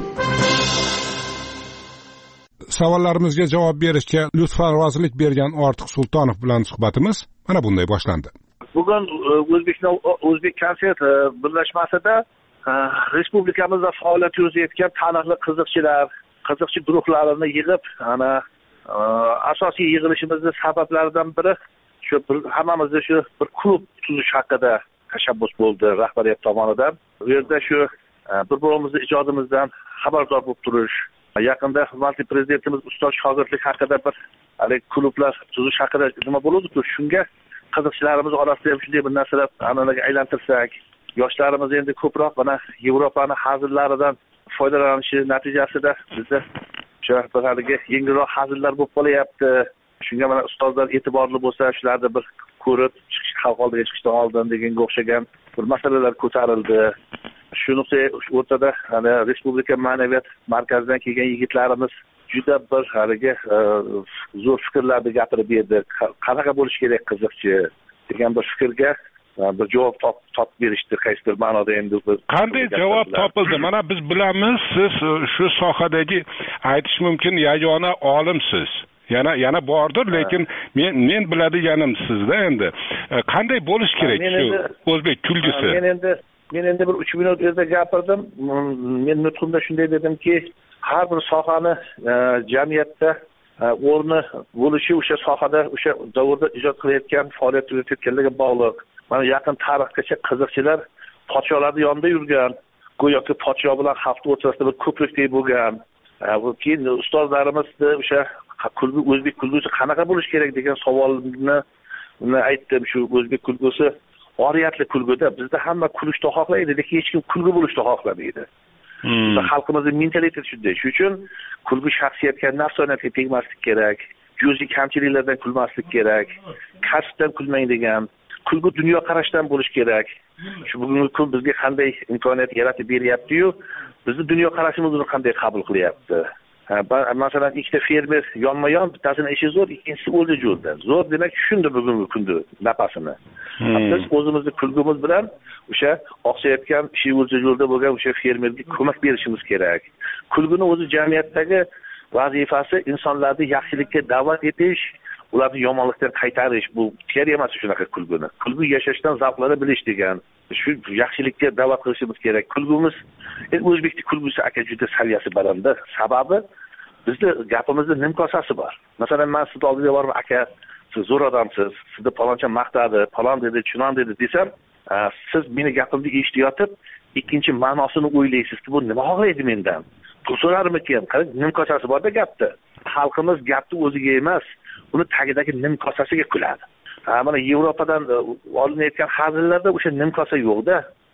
Savollarimizga javob berishga lutfarvozlik bergan Ortiq Sultonov bilan suhbatimiz mana bunday boshlandi. Bugun O'zbek konsert birlashmasida respublikamizda faoliyat yuritayotgan taniqli qiziqchi guruhlarini yig'ib, asosiy yig'ilishimizning sabablaridan biri shu hammamizda shu bir klub tuzish haqida tashabbus bo'ldi rahbariyat tomonidan. Bu yerda shu bir-birimizni ijodimizdan xabardor bo'lib turish, yaqinda hurmatli prezidentimiz ustoz shogirdlik haqida bir klublar tuzish haqida nima bo'ladi-ku, shunga qiziqchilarimiz orasida ham shunday bir narsalar an'anaga aylantirsak, yoshlarimiz endi ko'proq mana Yevropani hazillaridan foydalanishi natijasida bizda o'sha bir yengilroq hazillar bo'lib qolyapti. Shunga mana ustozlar e'tiborli bo'lsa, shularni bir ko'rib, xalq oldiga chiqishdan oldin deganga o'xshagan bir masalalar ko'tarildi. Shu nuqtai o'rtada Respublika ma'naviyat markazidan kelgan yigitlarimiz juda bir zo'r fikrlarni gapirib berdi. Qanaqa bo'lish kerak qiziqchi degan bir fikrga bir javob topib berishdi. Qaysidir ma'noda endi qanday javob topildi? Mana biz bilamiz, siz shu sohadagi aytish mumkin yagona olimsiz. Yana bordir, lekin men biladiganim sizda endi qanday bo'lish kerak shu o'zbek kulgisi? Men endi bir 3 minut o'zida gapirdim. Men nutqimda shunday dedimki, har bir sohani jamiyatda o'rni bo'lishi o'sha sohada o'sha davrda ijod qilayotgan, faoliyat yuritayotganlarga bog'liq. Mana yaqin tarixgacha qiziqchilar podsholarning yonida yurgan, go'yoki podsho bilan xalq o'rtasida bir ko'prikdek bo'lgan. Keyin ustozlarimizni o'sha o'zbek kulgusi qanaqa bo'lish kerak degan savolni aytdim. Shu o'zbek kulgusi oriyatli kulguda bizda hamma kulishni xohlaydi, lekin hech kim kulgu bo'lishni xohlamaydi. Bizda xalqimizning mentaliteti shunday. Shuning uchun kulgu shaxsiyatga, nafsoniyatga tegmaslik kerak, juziy kamchiliklardan kulmaslik kerak, kasbdan kulmang degan, kulgu dunyoqarashdan bo'lish kerak. Shu bugungi kun bizga qanday imkoniyat yaratib beryapti-yu, bizni dunyoqarashimizni qanday qabul qilyapti. Masalan, ikkita fermer yonma-yon, bittasini ishi zo'r, ikkinchisi o'zi yo'lda. Zo'r demak tushundi bugungi kunda napasini. Biz o'zimizni kulgimiz bilan o'sha oqsayotgan ishi o'zi yo'lda bo'lgan o'sha fermerga ko'mak berishimiz kerak. Kulguni o'zi jamiyatdagi vazifasi insonlarni yaxshilikka da'vat etish, ularni yomonlikdan qaytarish. Bu teoriya emas shunaqa kulguni. Kulgu yashashdan zavqlana bilish degan. Shu yaxshilikka da'vat qilishimiz kerak. Kulgimiz o'zbekning kulgusi aka juda saviyasi balandda. Sababi bizda gapimizda nimkosasi bor. Masalan, men siz oldiga borib, aka, siz zo'r odamsiz, sizni paloncha maqtadi, palon dedi, chunon dedi desam, siz meni gapimni eshitayotib, ikkinchi ma'nosini o'ylaysiz-ki, bu nima xohlaydi mendan? Pul so'rarmikin? Qarang, nimkosasi bor-da gapda. Xalqimiz gapni o'ziga emas, uni tagidagi nimkosasiga kuladi. Mana Yevropadan olinayotgan hazillarda o'sha nimkosa yo'q-da.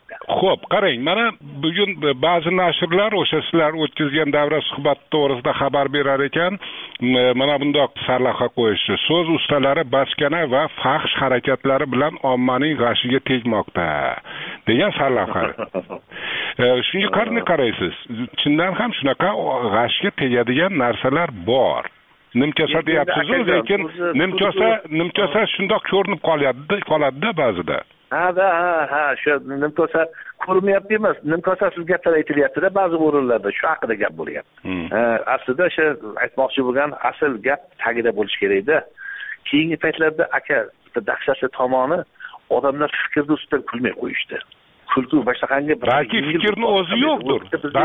Xo'p, qarang, mana bugun ba'zi nashrlar o'sha sizlar o'tkazgan davra suhbati to'g'risida xabar berar ekan, mana bundoq sarlavha qo'yishdi. So'z ustalari bachkana va fahsh harakatlari bilan ommaning g'ashiga tegmoqda degan sarlavha. Shunga qanday qaraysiz? Chindan ham shunaqa g'ashga tegadigan narsalar bor. Nimkosa deyapsiz, lekin nimkosa shundoq ko'rinib qoladi-da ba'zida. Ha, shu nimkosa ko'rinmayapti emas, nimkosasiz gaplar aytilyapti-da ba'zi o'rinlarda, shu haqida gap bo'lyapti. Aslida o'sha aytmoqchi bo'lgan asl gap tagida bo'lish kerak-da. Keyingi paytlarda aka dahshatli tomoni odamlar fikrni ustidan kulmay qo'yishdi. Kulgu boshqangi balki fikrni o'zi yo'qdir.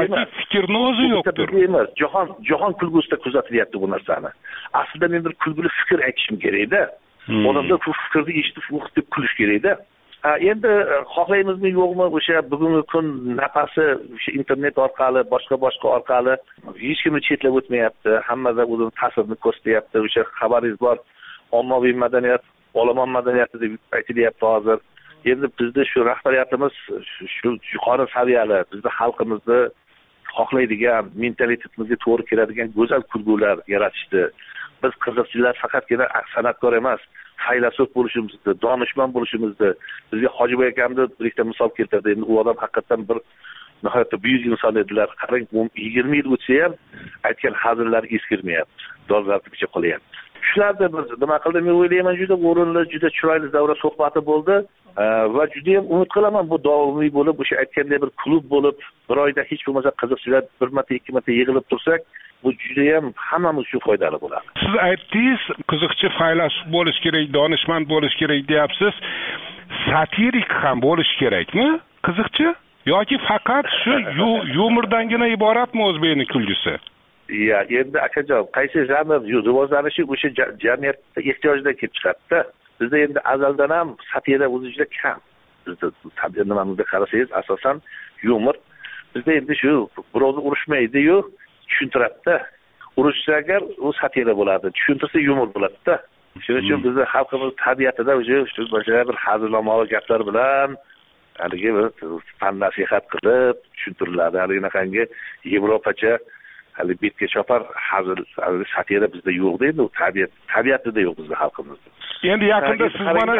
Emas, jahon kulgusida kuzatilyapti bu narsani. Aslida men bir kulguli fikr aytishim kerak-da. Odamlar bu fikrni eshitib, deb kulish kerak-da. Endi xohlaymizmi yo'qmi o'sha bugungi kun nafasi o'sha internet orqali, boshqa orqali hech kimni chetlab o'tmayapti. Hammada o'zining ta'sirini ko'rsatyapti. O'sha xabaringiz bor, ommaviy madaniyat, olomon madaniyati deb aytilyapti hozir. Endi bizda shu rahbariyatimiz shu yuqori saviyali, bizda xalqimizni xohlaydigan, mentalitetimizga to'g'ri keladigan go'zal kulgular yaratishdi. Biz qiziqchilar faqatgina san'atkor emas, faylasuf bo'lishimizni, donishmand bo'lishimizni, bizga Hojiboy akamni birikta misol keltirdi. Endi u odam haqiqatan bir nihoyatda buyuk inson edilar. Qarang, 20 yil o'tsa ham aytgan hazillari eskirmayapti. Dolzarblikcha qolyapti. Shularda biz nima qildim, men o'ylayman, juda o'rinli, juda chiroyli davra suhbati bo'ldi va juda ham umid qilaman bu davomiy bo'lib, o'sha aytgandek bir klub bo'lib, bir oyda hech bo'lmasa qiziqchilar bir marta, ikki marta yig'ilib tursak, bu juda ham hammamiz uchun foydali bo'ladi. Siz aytdingiz, qiziqchi faylasuf bo'lish kerak, donishmand bo'lish kerak deyapsiz. Satirik ham bo'lish kerakmi? Qiziqchi yoki faqat shu yumordangina iboratmi o'zbekning kulgusi? Ya, endi akajon, qaysi janr rivojlanishi o'sha jamiyatda ehtiyojdan kelib chiqadi-da. Bizda endi azaldan ham satira o'zi juda kam. Bizda tabiat nimamizga qarasangiz, asosan yumor. Bizda endi shu birovni urushmaydi-yu, tushuntiradi-da. Urushsa agar u satira bo'ladi, tushuntirsa yumor bo'ladi-da. Shuning uchun bizda xalqimiz tabiatida o'sha bir hazilomali gaplar bilan haligi fan nasihat qilib tushuntiriladi. Haligi Yevropacha hali betga chopar hazil, satira bizda yo'q deydi, u tabiatida yo'q bizda xalqimizda. Endi yaqinda siz mana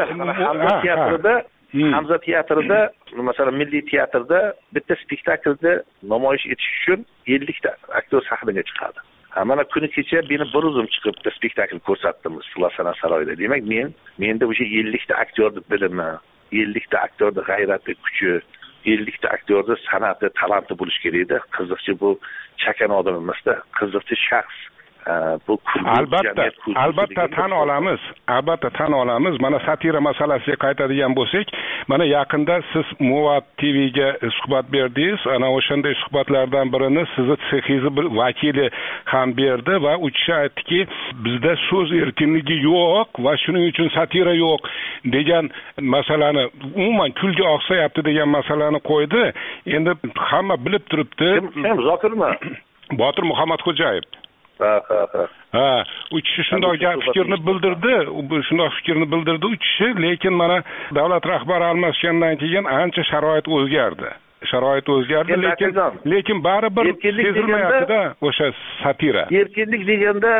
Hamza teatrida, masalan, Milliy teatrda bitta spektaklda namoyish etish uchun 50 ta aktyor sahnaga chiqadi. Mana kuni kecha meni bir o'zim chiqib bitta spektakl ko'rsatdim Sulasana saroyida. Demak, menda o'sha 50 ta aktyorning bilimi, 50 ta aktyorning g'ayrati, kuchi, 50 ta aktyorning san'ati, talanti bo'lish kerak-da. Qiziqchi bu chakan odam emasda, qiziqchi shaxs. Bu albatta tan olamiz. Mana satira masalasiga qaytadigan bo'lsak, mana yaqinda siz Muvat TVga suhbat berdingiz. Ana o'shanday suhbatlardan birini sizni sexingiz bir vakili ham berdi va u kishi aytdiki, bizda so'z erkinligi yo'q va shuning uchun satira yo'q degan masalani, umuman kulga oqsayapti degan masalani qo'ydi. Endi hamma bilib turibdi. Kim Zokirmi? Botir Muhammadxo'jayev. U kishi shundoq fikrni bildirdi u kishi, lekin mana davlat rahbari almashgandan keyin ancha sharoit o'zgardi, lekin baribir sezilmayapti-da o'sha satira. Erkinlik deganda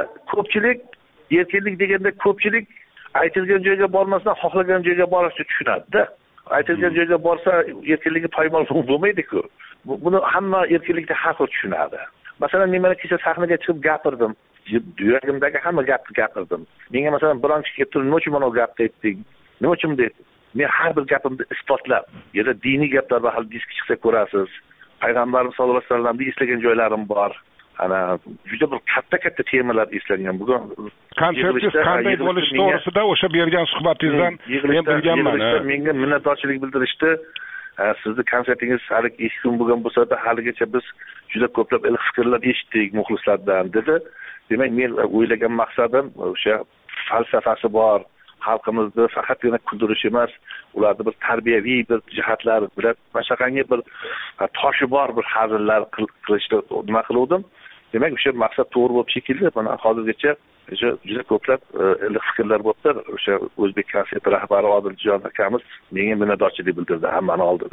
ko'pchilik aytilgan joyga bormasdan xohlagan joyga borishni tushunadi-da. Aytilgan joyga borsa erkinligi poymol bo'lmaydi-ku. Buni hamma erkinlikni haqli tushunadi. Masalan, men mana kecha sahnaga chiqib gapirdim. Yuragimdagi hamma gapni gapirdim. Menga masalan biron kishi kelib turib, "Nima uchun mana bu gapni aytding? Nima uchun?" dedi. Men har bir gapimni isbotlab, yana diniy gaplar va hal disk chiqsa ko'rasiz. Payg'ambarimiz sollallohu alayhi vasallamni eslagan joylarim bor. Ana juda bir katta temalar eslangan. Bugun konsertingiz qanday bo'lishi to'g'risida o'sha bergan suhbatingizdan men bilganman. Menga minnatdorchilik bildirishdi. Sizni konsertingiz hali 2 kun bo'lgan bo'lsa-da, haligacha biz juda ko'plab iliq fikrlar eshitdik muxlislardan dedi. Demak, men o'ylagan maqsadim o'sha falsafasi bor, xalqimizni faqatgina kuldirish emas, ularni bir tarbiyaviy bir jihatlari bilan mashaqangi bir toshi bor bir hazillar qilishni nima qildim. Demak, o'sha maqsad to'g'ri bo'lib shekilli, mana hozirgacha juda ko'plab iliq fikrlar bo'libdi. O'sha O'zbek konsert rahbari Odiljon akamiz menga minnatdorchilik bildirdi hammani oldida.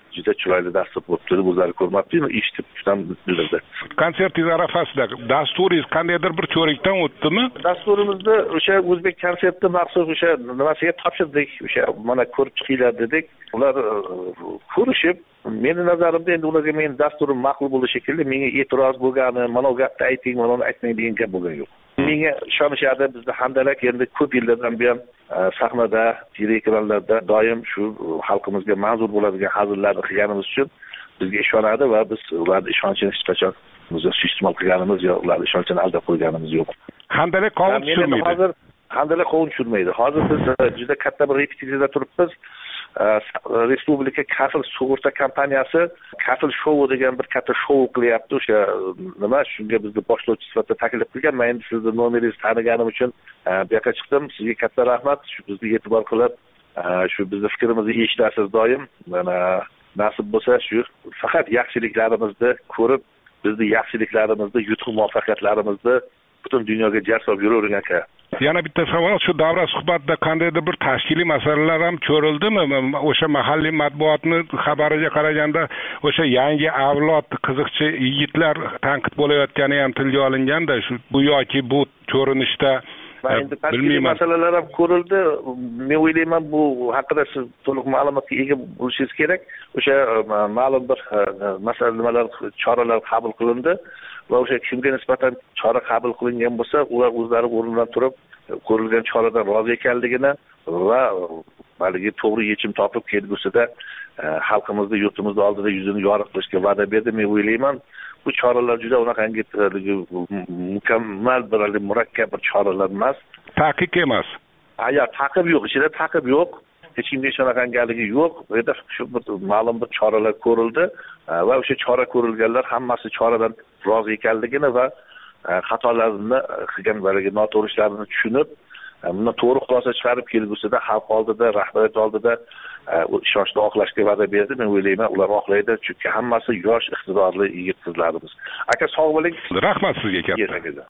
juda chiroyli dastur bo'libdi deb o'zlari ko'rmabdi, eshitib shundan bildirdi. Konsertingiz arafasida dasturingiz qandaydir bir ko'rikdan o'tdimi? Dasturimizni o'sha o'zbek konsertni maxsus o'sha nimasiga topshirdik, o'sha mana ko'rib chiqinglar dedik. Ular ko'rishib, meni nazarimda endi ularga men dasturim ma'qul bo'ldi shekilli, menga e'tiroz bo'lgani, mana bu gapni ayting, mana buni aytmang degan gap bo'lgan yo'q. Menga ishonishadi, bizda Handalak endi ko'p yillardan buyon sahnada, teleekranlarda doim shu xalqimizga manzur bo'ladigan hazillarni qilganimiz uchun bizga ishonadi va biz ularning ishonchini hech qachon suiiste'mol qilganimiz yo ularning ishonchini aldab qo'yganimiz yo'q. Handalak qovun tushirmaydi. Hozir Handalak qovun tushirmaydi. Hozir biz juda katta bir repetitsiyada turibmiz. Respublika kafil sug'urta kompaniyasi kafil shou degan bir katta shou qilyapti. O'sha nima shunga bizni boshlovchi sifatida taklif qilgan. Men endi sizni nomeringizni taniganim uchun bu yoqqa chiqdim. Sizga katta rahmat. Shu bizni e'tibor qilib, shu bizni fikrimizni eshitasiz doim. Mana nasib bo'lsa shu faqat yaxshiliklarimizni ko'rib, bizni yaxshiliklarimizni, yutuq muvaffaqiyatlarimizni butun dunyoga jar solib yuravergan aka. Yana bitta savol, shu davra suhbatida qandaydir bir tashkiliy masalalar ham ko'rildimi? O'sha mahalliy matbuotni xabariga qaraganda o'sha yangi avlod qiziqchi yigitlar tanqid bo'layotgani ham tilga olinganda, shu bu yoki bu ko'rinishda endi tashkiliy masalalar ham ko'rildi. Men o'ylayman bu haqida siz to'liq ma'lumotga ega bo'lishingiz kerak. O'sha ma'lum bir masalalar, choralar qabul qilindi va o'sha kimga nisbatan chora qabul qilingan bo'lsa, ular o'zlari o'rnidan turib ko'rilgan choradan rozi ekanligini va balki to'g'ri yechim topib kelgusida xalqimizni, yurtimizni oldida yuzini yorug' qilishga va'da berdi. Men o'ylayman, bu choralar juda unaqangi mukammal bir murakkab bir choralar emas. Taqiq emas. Taqib yo'q, ichida taqib yo'q. Hech kimga shunaqangaligi yo'q. Bu yerda shu bir ma'lum bir choralar ko'rildi va o'sha chora ko'rilganlar hammasi choradan rozi ekanligini va xatolarni qilgan balki noto'g'riliklarni tushunib, bundan to'g'ri xulosa chiqarib kelgusida xalq oldida, rahbariyat oldida ishonchni oqlashga va'da berdi. Men o'ylayman, ular oqlaydi, chunki hammasi yosh, iqtidorli yigit-qizlarimiz. Aka sog' bo'ling. Rahmat sizga katta.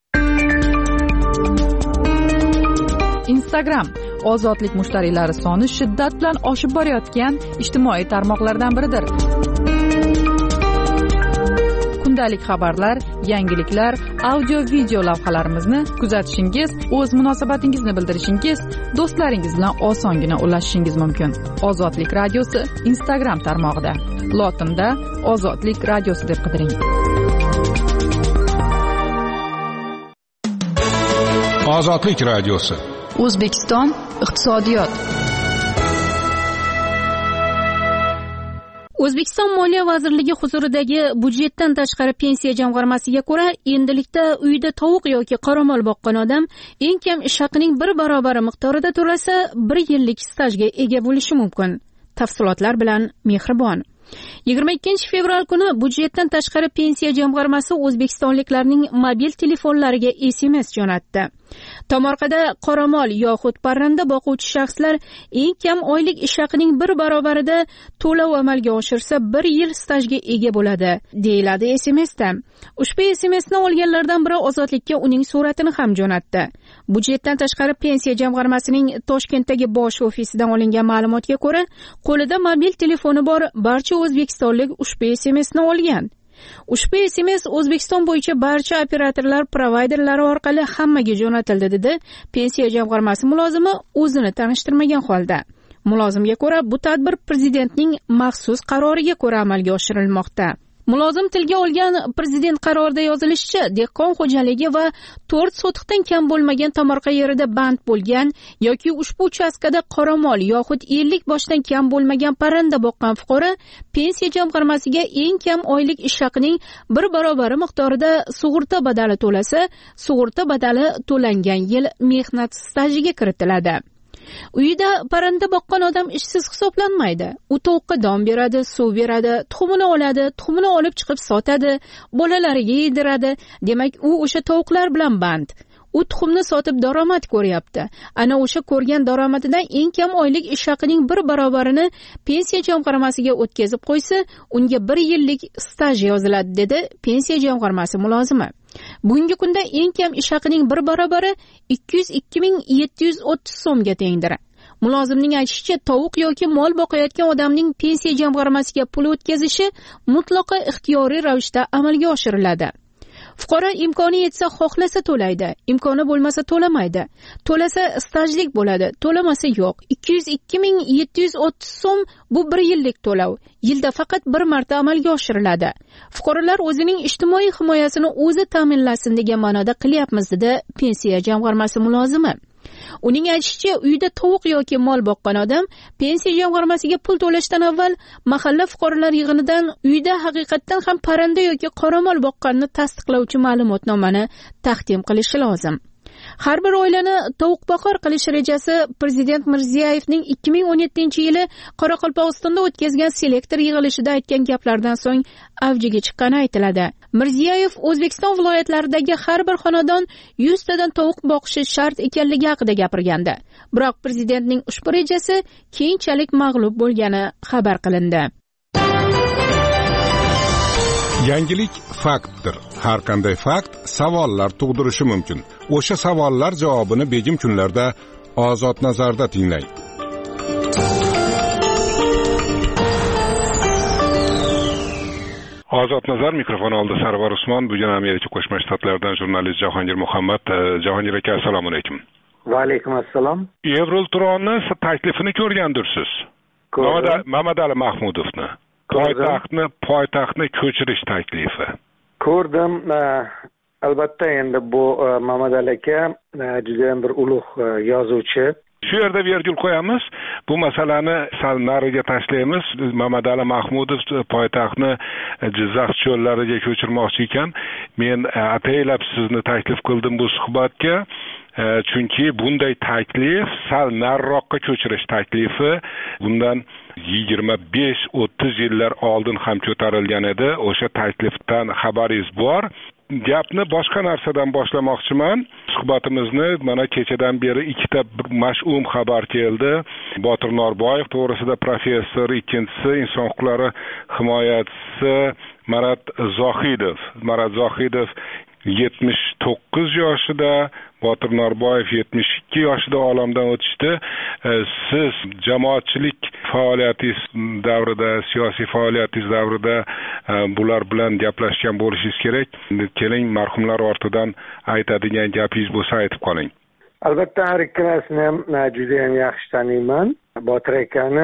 Instagram ozodlik mushtariylari soni shiddat bilan oshib borayotgan ijtimoiy tarmoqlardan biridir. Kundalik xabarlar, yangiliklar, audio-video lavhalarimizni kuzatishingiz, o'z munosabatingizni bildirishingiz, do'stlaringiz bilan osongina ulashishingiz mumkin. Ozodlik radiosi Instagram tarmog'ida. Lotinda Ozodlik radiosi deb qidiring. Ozodlik radiosi. O'zbekiston iqtisodiyot. O'zbekiston Moliya vazirligi huzuridagi budjetdan tashqari pensiya jamg'armasiga ko'ra, endilikda uyda tovuq yoki qoramol boqqan odam eng kam ish haqining 1 barobari miqdorida to'lasa, 1 yillik stajga ega bo'lishi mumkin. Tafsilotlar bilan Mehribon. 22 fevral kuni budjetdan tashqari pensiya jamg'armasi o'zbekistonliklarning mobil telefonlariga SMS jo'natdi. Tomorqada qoramol yoxud parranda boquvchi shaxslar eng kam oylik ish haqining 1 barobarida to'lov amalga oshirsa 1 yil stajga ega bo'ladi, deyiladi SMSda. Ushbu SMSni olganlardan biri Ozodlikka uning suratini ham jo'natdi. Budjetdan tashqari pensiya jamg'armasining Toshkentdagi bosh ofisidan olingan ma'lumotga ko'ra, qo'lida mobil telefoni bor barcha o'zbekistonlik ushbu SMSni olgan. Ushbu SMS O'zbekiston bo'yicha barcha operatorlar provayderlari orqali hammaga jo'natildi, dedi pensiya jamg'armasi mulozimi o'zini tanishtirmagan holda. Mulozimga ko'ra, bu tadbir prezidentning maxsus qaroriga ko'ra amalga oshirilmoqda. Mulozim tilga olgan prezident qarorida yozilishicha, dehqon xo'jaligi va 4 sotixdan kam bo'lmagan tomorqa yerida band bo'lgan yoki ushbu uchastkada qoramol yoxud 50 boshdan kam bo'lmagan parranda boqqan fuqaro pensiya jamg'armasiga eng kam oylik ish haqining 1 barobari miqdorida sug'urta badali to'lasa, sug'urta badali to'langan yil mehnat stajiga kiritiladi. Uyida parranda boqqan odam ishsiz hisoblanmaydi. U tovuqqa don beradi, suv beradi, tuxumini oladi, tuxumini olib chiqib sotadi, bolalariga yediradi. Demak, u o'sha tovuqlar bilan band. U tuxumni sotib daromad ko'ryapti. Ana o'sha ko'rgan daromadidan eng kam oylik ish haqining 1 barobarini pensiya jamg'armasiga o'tkazib qo'ysa, unga 1 yillik staj yoziladi, dedi pensiya jamg'armasi mulozimi. Bugungi kunda eng kam ish haqining 1 barobari 202.730 so'mga tengdir. Mulozimning aytishicha, tovuq yoki mol boqayotgan odamning pensiya jamg'armasiga pul o'tkazishi mutlaqo ixtiyoriy ravishda amalga oshiriladi. Fuqaro imkoni yetsa xohlasa to'laydi, imkoni bo'lmasa to'lamaydi. To'lasa stajlik bo'ladi, to'lamasa yo'q. 202.730 so'm bu 1 yillik to'lov. Yilda faqat bir marta amalga oshiriladi. Fuqarolar o'zining ijtimoiy himoyasini o'zi ta'minlasin degan ma'noda qilyapmiz, dedi pensiya jamg'armasi mulozimi. Uning aytishicha, uyda tovuq yoki mol boqqan odam pensiya jamg'armasiga pul to'lashdan avval mahalla fuqarolar yig'inidan uyda haqiqatdan ham parranda yoki qoramol boqqanini tasdiqlovchi ma'lumotnomani taqdim qilishi lozim. Har bir oilani tovuqboqar qilish rejasi Prezident Mirziyoyevning 2017-yili Qoraqalpog'istonda o'tkazgan selektor yig'ilishida aytgan gaplardan so'ng avjiga chiqqani aytiladi. Mirziyoyev O'zbekiston viloyatlaridagi har bir xonadon 100 tadan tovuq boqishi shart ekanligi haqida gapirgandi. Biroq prezidentning ushbu rejasi keyinchalik mag'lub bo'lgani xabar qilindi. Yangilik faktdir. Har qanday fakt savollar tug'dirishi mumkin. O'sha savollar javobini begim kunlarda Ozod nazarda tinglang. Ozod nazar mikrofon oldi Sarvar Usmon. Bugun Amerika Qo'shma Shtatlaridan jurnalist Jahongir Muhammad. Jahongir aka, assalomu alaykum. Va alaykum assalom. Yevroturonni taklifini ko'rgandirsiz. Mamadali Mahmudovni. Poytaxtni ko'chirish taklifi. Ko'rdim. Albatta endi bu Mamadali aka juda ham bir ulug' yozuvchi. Shu yerda virgul qo'yamiz. Bu masalani sal nariga tashlaymiz. Mamadali Mahmudov poytaxtni Jizzax cho'llariga ko'chirmoqchi ekan. Men ataylab sizni taklif qildim bu suhbatga. Chunki bunday taklif sal nariroqqa ko'chirish taklifi bundan 25-30 yillar oldin ham ko'tarilgan edi. O'sha taklifdan xabaringiz bor. Gapni boshqa narsadan boshlamoqchiman. Suhbatimizni mana kechadan beri ikkita mash'um xabar keldi. Botir Norboyev to'g'risida professor, ikkinchisi inson huquqlari himoyachisi Marat Zohidov 79 yoshida, Botir Norboyev 72 yoshida olamdan o'tishdi. Siz jamoatchilik faoliyatingiz davrida, siyosiy faoliyatingiz davrida bular bilan gaplashgan bo'lishingiz kerak. Keling, marhumlar ortidan aytadigan gapingiz bo'lsa aytib qoling. Albatta har ikkalasini ham juda ham yaxshi taniyman. Botir akani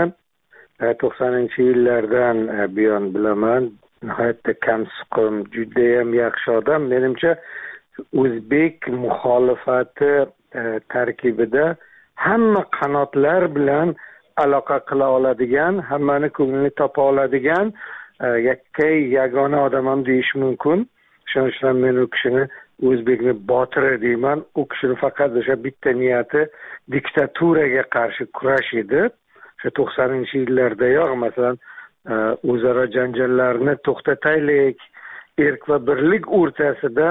90-yillardan buyon bilaman. Nihoyatda kamsuqum, juda ham yaxshi odam. Menimcha o'zbek muxolifati tarkibida hamma qanotlar bilan aloqa qila oladigan, hammani ko'nglini topa oladigan yagona odam ham deyish mumkin. Shuning uchun men u kishini o'zbekni botiri deyman. U kishini faqat o'sha bitta niyati diktaturaga qarshi kurash edi. O'sha 90-yillardayoq masalan o'zaro janjallarni to'xtataylik, erk va birlik o'rtasida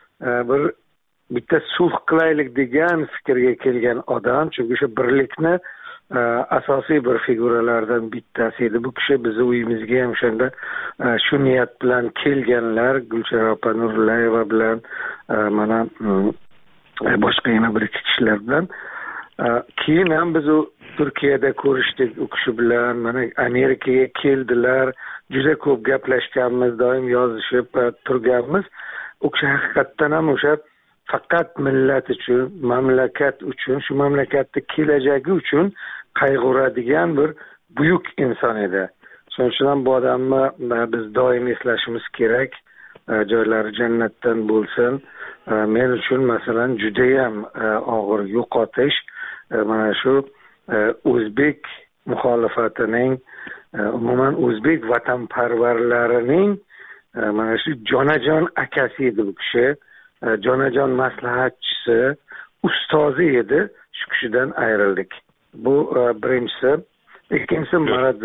bitta sulh qilaylik degan fikrga kelgan odam. Chunki o'sha birlikni asosiy bir figuralardan bittasi edi. Bu kishi bizning uyimizga ham o'shanda shu niyat bilan kelganlar. Gulchehra opa Nurullayeva bilan mana boshqa yana bir ikki kishilar bilan. Keyin ham biz Turkiyada ko'rishdik u kishi bilan. Mana Amerikaga keldilar. Juda ko'p gaplashganmiz, doim yozishib turganmiz. U kishi haqiqatdan ham o'sha faqat millat uchun, mamlakat uchun, shu mamlakatning kelajagi uchun qayg'uradigan bir buyuk inson edi. Shuning uchun ham bu odamni biz doim eslashimiz kerak. Joylari jannatdan bo'lsin. Men uchun masalan juda ham og'ir yo'qotish mana shu o'zbek muxolifatining, umuman o'zbek vatanparvarlarining mana shu jonajon akasi edi bu kishi. Jonajon maslahatchisi, ustozi edi. Shu kishidan ayrildik. Bu birinchisi. Ikkinchisi Marat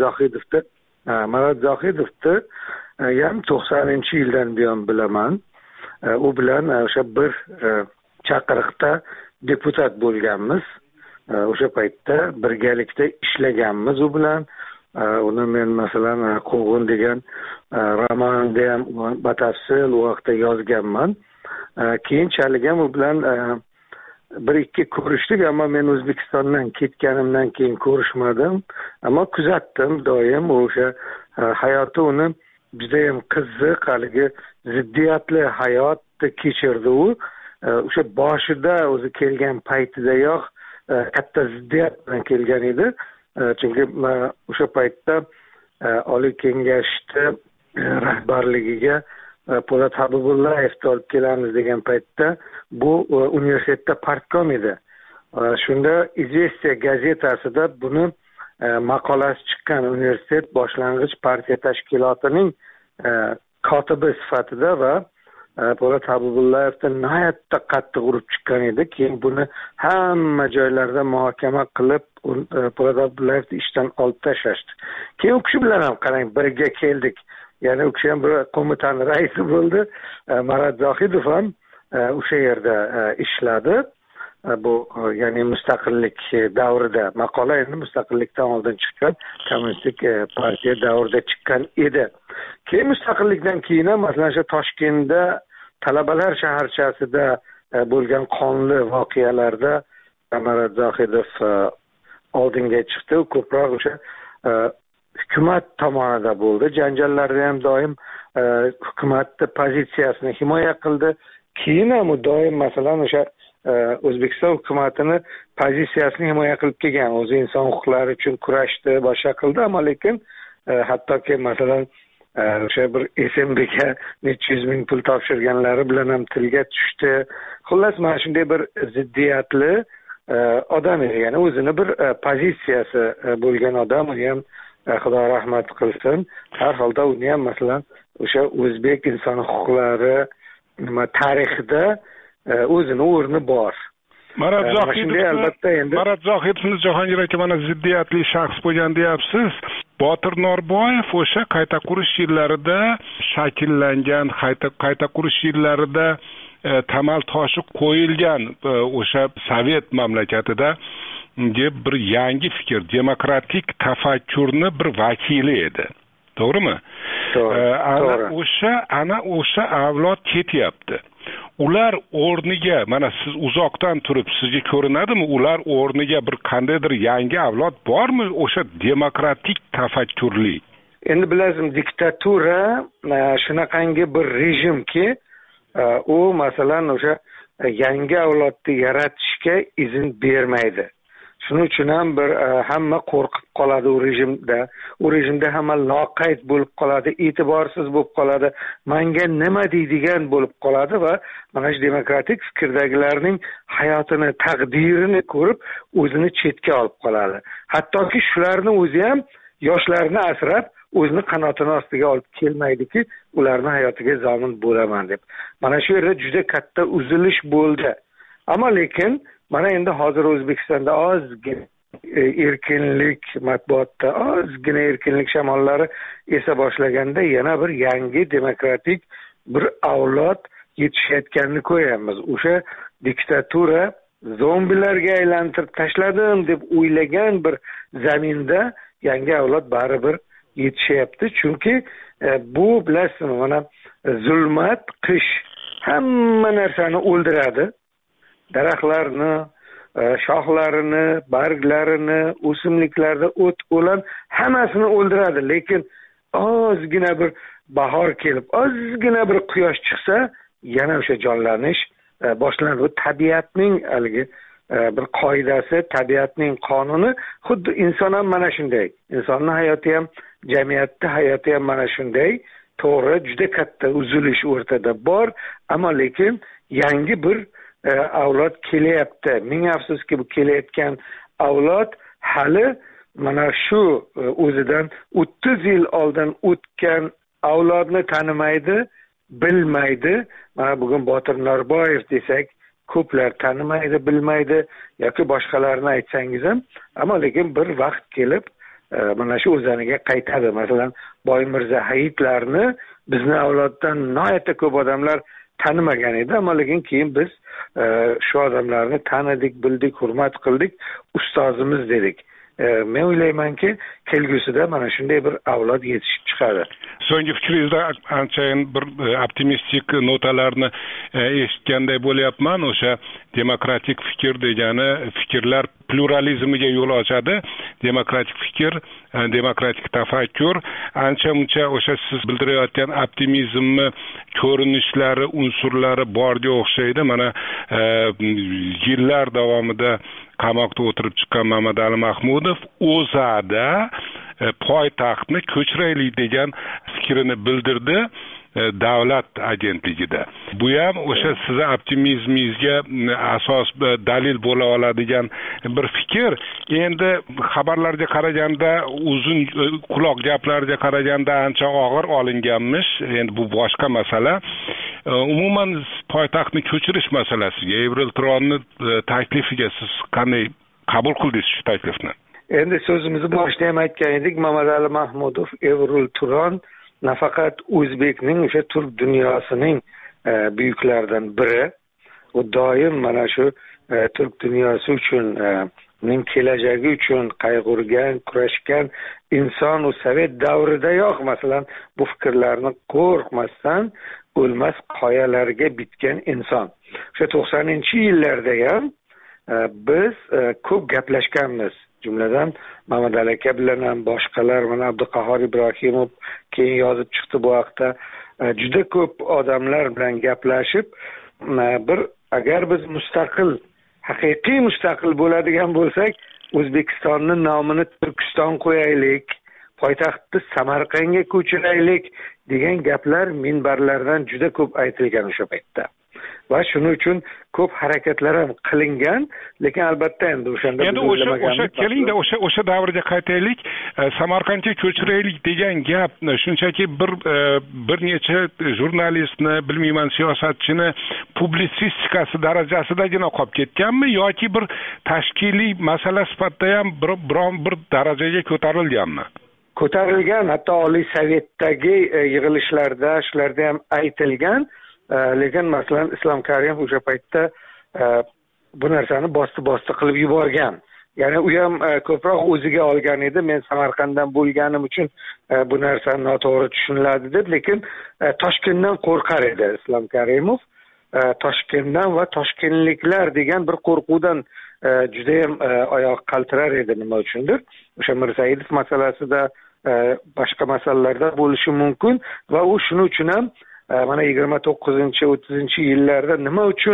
Zohidovni ham 90-yildan buyon bilaman. U bilan o'sha bir chaqiriqda deputat bo'lganmiz. O'sha paytda birgalikda ishlaganmiz u bilan. Uni men masalan Quvg'in degan romanimda ham batafsil u vaqtda yozganman. Keyinchalik ham u bilan bir ikki ko'rishdik, ammo men O'zbekistondan ketganimdan keyin ko'rishmadim, ammo kuzatdim doim o'sha hayoti uni judayam qiziq, haligi ziddiyatli hayotni kechirdi u. O'sha boshida o'zi kelgan paytidayoq katta ziddiyat bilan kelgan edi, chunki o'sha paytda Oliy Kengashni rahbarligiga Po'lat Habibullayevni olib kelamiz degan paytda bu universitetda partkom edi. Shunda Izvestiya gazetasida buni maqolasi chiqqan, universitet boshlang'ich partiya tashkilotining kotibi sifatida va Po'lat Habibullayevni nihoyatda qattiq urib chiqqan edi. Keyin buni hamma joylarda muhokama qilib, Po'lat Habibullayevni ishdan olib tashlashdi. Keyin u kishi bilan ham qarang, birga keldik. Ya'ni u kishi ham bir qo'mitani raisi bo'ldi. Marat Zohidov ham o'sha yerda ishladi. Bu ya'ni mustaqillik davrida, maqola endi mustaqillikdan oldin chiqqan, kommunistik partiya davrida chiqqan edi. Keyin mustaqillikdan keyin ham masalan o'sha Toshkentda talabalar shaharchasida bo'lgan qonli voqealarda Marat Zohidov oldinga chiqdi. U ko'proq o'sha hukumat tomonida bo'ldi. Janjallarda ham doim hukumatning pozitsiyasini himoya qildi. Keyin ham u doim masalan o'sha O'zbekiston hukumatini pozitsiyasini himoya qilib kelgan. O'zi inson huquqlari uchun kurashdi, boshqa qildi, ammo lekin hattoki masalan o'sha bir SMBga necha yuz ming pul topshirganlari bilan ham tilga tushdi. Xullas, mana shunday bir ziddiyatli odam edi. Ya'ni o'zini bir pozitsiyasi bo'lgan odam, uni ham Xudo rahmat qilsin. Har holda uni ham masalan o'sha o'zbek inson huquqlari tarixida o'zini o'rni bor. Marat Zohidovni Jahongir aka mana ziddiyatli shaxs bo'lgan deyapsiz. Botir Norboyev o'sha qayta qurish yillarida shakllangan, qayta qurish yillarida tamal toshi qo'yilgan o'sha Sovet mamlakatida bir yangi fikr, demokratik tafakkurni bir vakili edi. To'g'rimi? Ana o'sha avlod ketyapti. Ular o'rniga, mana siz uzoqdan turib sizga ko'rinadimi, ular o'rniga bir qandaydir yangi avlod bormi, o'sha demokratik tafakkurli? Endi bilasizmi, diktatura shunaqangi bir rejimki, u masalan o'sha yangi avlodni yaratishga izn bermaydi. Shuning uchun ham bir hamma qo'rqib qoladi u rejimda. U rejimda hamma loqayd bo'lib qoladi, e'tiborsiz bo'lib qoladi, menga nima deydigan bo'lib qoladi va mana shu demokratik fikrdagilarning hayotini, taqdirini ko'rib o'zini chetga olib qoladi. Hattoki shularni o'zi ham yoshlarni asrab o'zini qanotini ostiga olib kelmaydiki, ularni hayotiga zomin bo'laman deb. Mana shu yerda juda katta uzilish bo'ldi. Ammo lekin mana endi hozir O'zbekistonda ozgina erkinlik, matbuotda ozgina erkinlik shamollari esa boshlaganda yana bir yangi demokratik bir avlod yetishayotganini ko'ryapmiz. O'sha diktatura zombilarga aylantirib tashladim deb o'ylagan bir zaminda yangi avlod baribir yetishyapti. Chunki bu bilasizmi, mana zulmat, qish hamma narsani o'ldiradi. Daraxtlarni, shoxlarini, barglarini, o'simliklarda o't o'lan hammasini o'ldiradi. Lekin ozgina bir bahor kelib, ozgina bir quyosh chiqsa, yana o'sha jonlanish boshlanadi. Bu tabiatning haligi bir qoidasi, tabiatning qonuni. Xuddi inson ham mana shunday. Insonning hayoti ham, jamiyatning hayoti ham mana shunday. To'g'ri, juda katta uzilish o'rtada bor, ammo lekin yangi bir avlod kelyapti. Ming afsuski, bu kelayotgan avlod hali mana shu o'zidan 30 yil oldin o'tgan avlodni tanimaydi, bilmaydi. Mana bugun Botir Norboyev desak, ko'plar tanimaydi, bilmaydi, yoki boshqalarni aytsangiz ham, ammo lekin bir vaqt kelib mana shu o'zaniga qaytadi. Masalan, Boymirza Hayitlarni bizni avloddan nihoyatda ko'p odamlar tanimagan edi, ammo lekin keyin biz shu odamlarni tanidik, bildik, hurmat qildik, ustozimiz dedik. Men o'ylaymanki, kelgusida mana shunday bir avlod yetishib chiqadi. so'nggi fikringizda anchayin bir optimistik notalarni eshitganday bo'lyapman. O'sha demokratik fikr degani fikrlar pluralizmiga yo'l ochadi. Demokratik fikr, demokratik tafakkur ancha-muncha o'sha siz bildirayotgan optimizmni ko'rinishlari, unsurlari borga o'xshaydi. Mana yillar davomida qamoqda o'tirib chiqqan Mamadali Mahmudov O'zAda poytaxtni ko'chiraylik degan fikrini bildirdi davlat agentligida. Bu ham o'sha sizni optimizmingizga asos dalil bo'la oladigan bir fikr. Endi xabarlarga qaraganda, uzun quloq gaplarga qaraganda ancha og'ir olinganmish. Endi bu boshqa masala. Umuman poytaxtni ko'chirish masalasiga, Avril Turonning taklifiga siz qanday qabul qildingiz shu taklifni? Endi so'zimizni boshida ham aytgan edik, Mamadali Mahmudov, Avril Turon nafaqat o'zbekning, o'sha turk dunyosining buyuklaridan biri. U doim mana shu turk dunyosi uchun, uning kelajagi uchun qayg'urgan, kurashgan inson. U sovet davridayoq masalan bu fikrlarni qo'rqmasdan o'lmas qoyalarga bitgan inson. O'sha 90-yillarda ham biz ko'p gaplashganmiz. Jumladan Mamadali aka bilan ham boshqalar, mana Abduqahhor Ibrohimov keyin yozib chiqdi bu haqda. Juda ko'p odamlar bilan gaplashib, bir agar biz mustaqil, haqiqiy mustaqil bo'ladigan bo'lsak, O'zbekistonning nomini Turkiston qo'yaylik, poytaxtni Samarqandga ko'chiraylik degan gaplar minbarlardan juda ko'p aytilgan o'sha paytda. Va shuning uchun ko'p harakatlar ham qilingan, lekin albatta endi o'shanda endi o'sha kelingda o'sha davrga qaytaylik. Samarqandga ko'chiraylik degan gap shunchaki bir necha jurnalistni, bilmayman, siyosatchini publisistikasi darajasidagina qolib ketganmi yoki bir tashkiliy masala sifatida ham biron bir darajaga ko'tarilganmi? Ko'tarilgan, hatto Oliy Sovetdagi yig'ilishlarda shularda ham aytilgan. Lekin masalan Islom Karimov o'sha paytda bu narsani bosti qilib yuborgan. Ya'ni u ham ko'proq o'ziga olgan edi. Men Samarqanddan bo'lganim uchun bu narsa noto'g'ri tushuniladi deb, lekin Toshkentdan qo'rqar edi Islom Karimov. Toshkentdan va toshkentliklar degan bir qo'rquvdan juda ham oyoq qaltirar edi, nima uchundir. O'sha Mirsaidov masalasida, boshqa masalalarda bo'lishi mumkin va u shuning uchun ham mana 29-30-yillarda nima uchun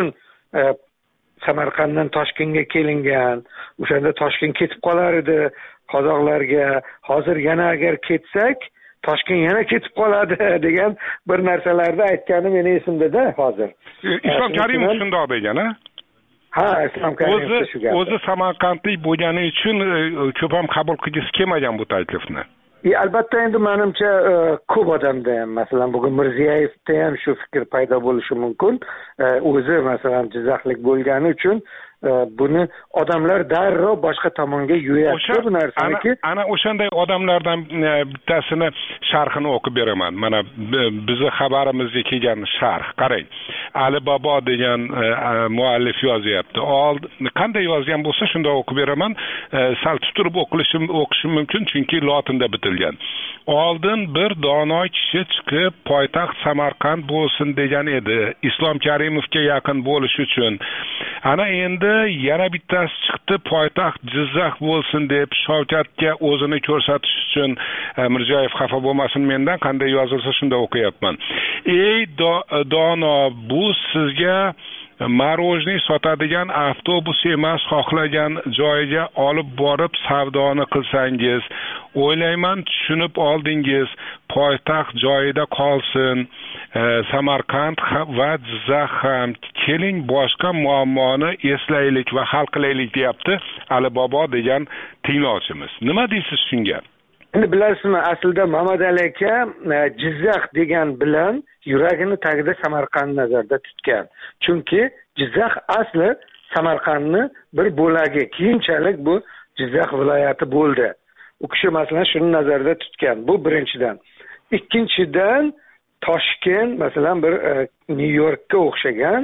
Samarqanddan Toshkentga kelingan, o'shanda Toshkent ketib qolar edi qozoqlarga. Hozir yana agar ketsak, Toshkent yana ketib qoladi degan bir narsalarni aytgani meni esimda-da hozir. Islom Karimov shunday degan, ha? Ha, Islom Karimov shu gap. O'zi Samarqandlik bo'lgani uchun ko'p ham qabul qilgisi kelmagan bu taklifni. Albatta endi menimcha ko'p odamda ham, masalan bugun Mirziyoyevda ham shu fikr paydo bo'lishi mumkin. O'zi masalan Jizzaxlik bo'lgani uchun buni odamlar darrov boshqa tomonga yo'yapti bu narsaniki. Ana o'shanday odamlardan bittasini sharhini o'qib beraman. Mana bizni xabarimizga kelgan sharh. Qarang. Ali Bobo degan muallif yozyapti. Qanday yozgan bo'lsa shunday o'qib beraman. Sal tutirib o'qishim mumkin chunki lotinda bitilgan. Oldin bir dono kishi chiqib poytaxt Samarqand bo'lsin degan edi, Islom Karimovga yaqin bo'lish uchun. Ana endi yana bittasi chiqdi poytaxt Jizzax bo'lsin deb Shavkatga o'zini ko'rsatish uchun. Mirziyoyev xafa bo'lmasin mendan, qanday yozilsa shunda o'qiyapman. Ey dono, bu sizga marojniy sotadigan avtobus emas, xohlagan joyiga olib borib savdoni qilsangiz, o'ylayman tushunib oldingiz, poytaxt joyida qolsin, Samarqand va Jizzax ham. Keling boshqa muammoni eslaylik va hal qilaylik deyapti Ali Bobo degan tinglovchimiz. Nima deysiz shunga? Endi bilasizmi, aslida Mamadali aka Jizzax degan bilan yuragini tagida Samarqand nazarda tutgan. Chunki Jizzax asli Samarqandni bir bo'lagi, keyinchalik bu Jizzax viloyati bo'ldi. U kishi masalan shuni nazarda tutgan. Bu birinchidan. Ikkinchidan Toshkent masalan bir New Yorkka o'xshagan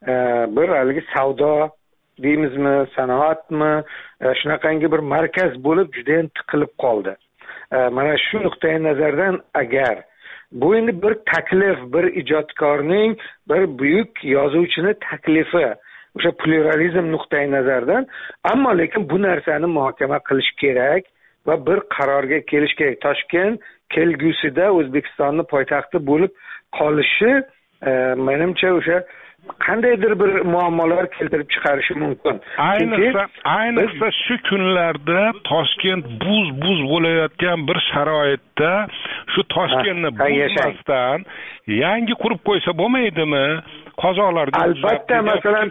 bir haligi savdo deymizmi, sanoatmi, shunaqangi bir markaz bo'lib juda ham tiqilib qoldi. Mana shu nuqtai nazardan agar bu endi bir taklif, bir ijodkorning, bir buyuk yozuvchini taklifi o'sha pluralizm nuqtai nazaridan. Ammo lekin bu narsani muhokama qilish kerak va bir qarorga kelish kerak. Toshkent kelgusida O'zbekistonning poytaxti bo'lib qolishi menimcha o'sha qandaydir bir muammolar keltirib chiqarishi mumkin. Ayniqsa shu kunlarda Toshkent buz bo'layotgan bir sharoitda shu Toshkentni buzmasdan yangi qurib qo'ysa bo'lmaydimi? Qozoqlarga albatta, masalan,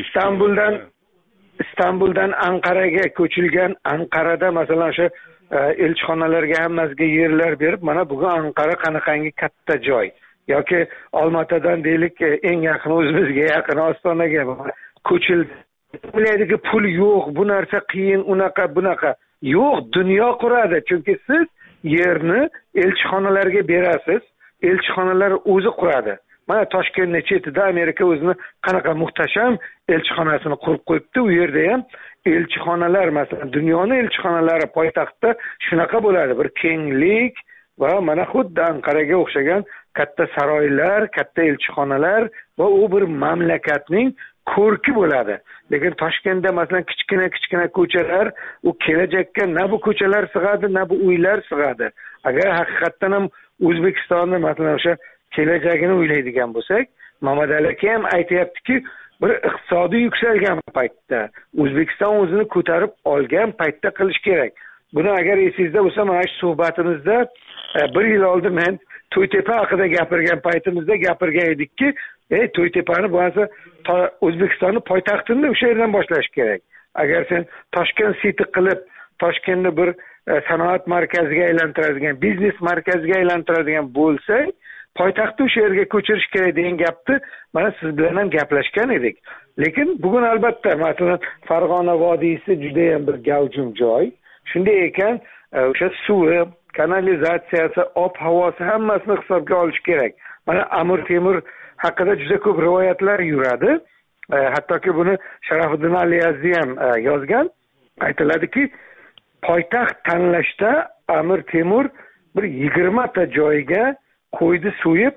Istanbuldan Anqaraga ko'chilgan, Anqarada masalan o'sha elchixonalarga hammasiga yerlar berib, mana bugun Anqara qanaqangi katta joy. Yoki Olmaotadan deylik eng yaqin o'zimizga yaqin Ostonaga ko'childi. Biladiki pul yo'q, bu narsa qiyin, unaqa bunaqa. Yo'q, dunyo quradi. Chunki siz yerni elchixonalarga berasiz, elchixonalar o'zi quradi. Mana Toshkentning chetida Amerika o'zini qanaqa muhtasham elchixonasini qurib qo'yibdi. U yerda ham elchixonalar, masalan, dunyoning elchixonalari poytaxtda shunaqa bo'ladi, bir kenglik va mana xuddi Anqaraga o'xshagan katta saroylar, katta elchixonalar va u bir mamlakatning ko'rki bo'ladi. Lekin Toshkentda masalan kichkina ko'chalar, u kelajakka na bu ko'chalar sig'adi, na bu uylar sig'adi. Agar haqiqatdan ham O'zbekistonni masalan o'sha kelajagini o'ylaydigan bo'lsak, Mamadali aka ham aytayaptiki, bir iqtisodiy yuksalgan paytda, O'zbekiston o'zini ko'tarib olgan paytda qilish kerak. Buni agar esingizda bo'lsa, mana shu suhbatimizda bir yil oldin men To'ytepa haqida gapirgan paytimizda gapirgan edikki, To'ytepani bo'lmasa O'zbekistonning poytaxtini o'sha yerdan boshlash kerak. Agar sen Toshkent City qilib, Toshkentni bir sanoat markaziga aylantiradigan, biznes markaziga aylantiradigan bo'lsak, poytaxtni o'sha yerga ko'chirish kerak degan gapni mana siz bilan ham gaplashgan edik. Lekin bugun albatta, masalan, Farg'ona vodiysi juda ham bir gavjum joy. Shunday ekan, o'sha suvi, kanalizatsiyasi, ob-havosi hammasini hisobga olish kerak. Mana Amir Temur haqida juda ko'p rivoyatlar yuradi. Hattoki buni Sharofiddin Aliyazdi ham yozgan. Aytiladiki, poytaxt tanlashda Amir Temur bir 20 ta joyga qo'yni so'yib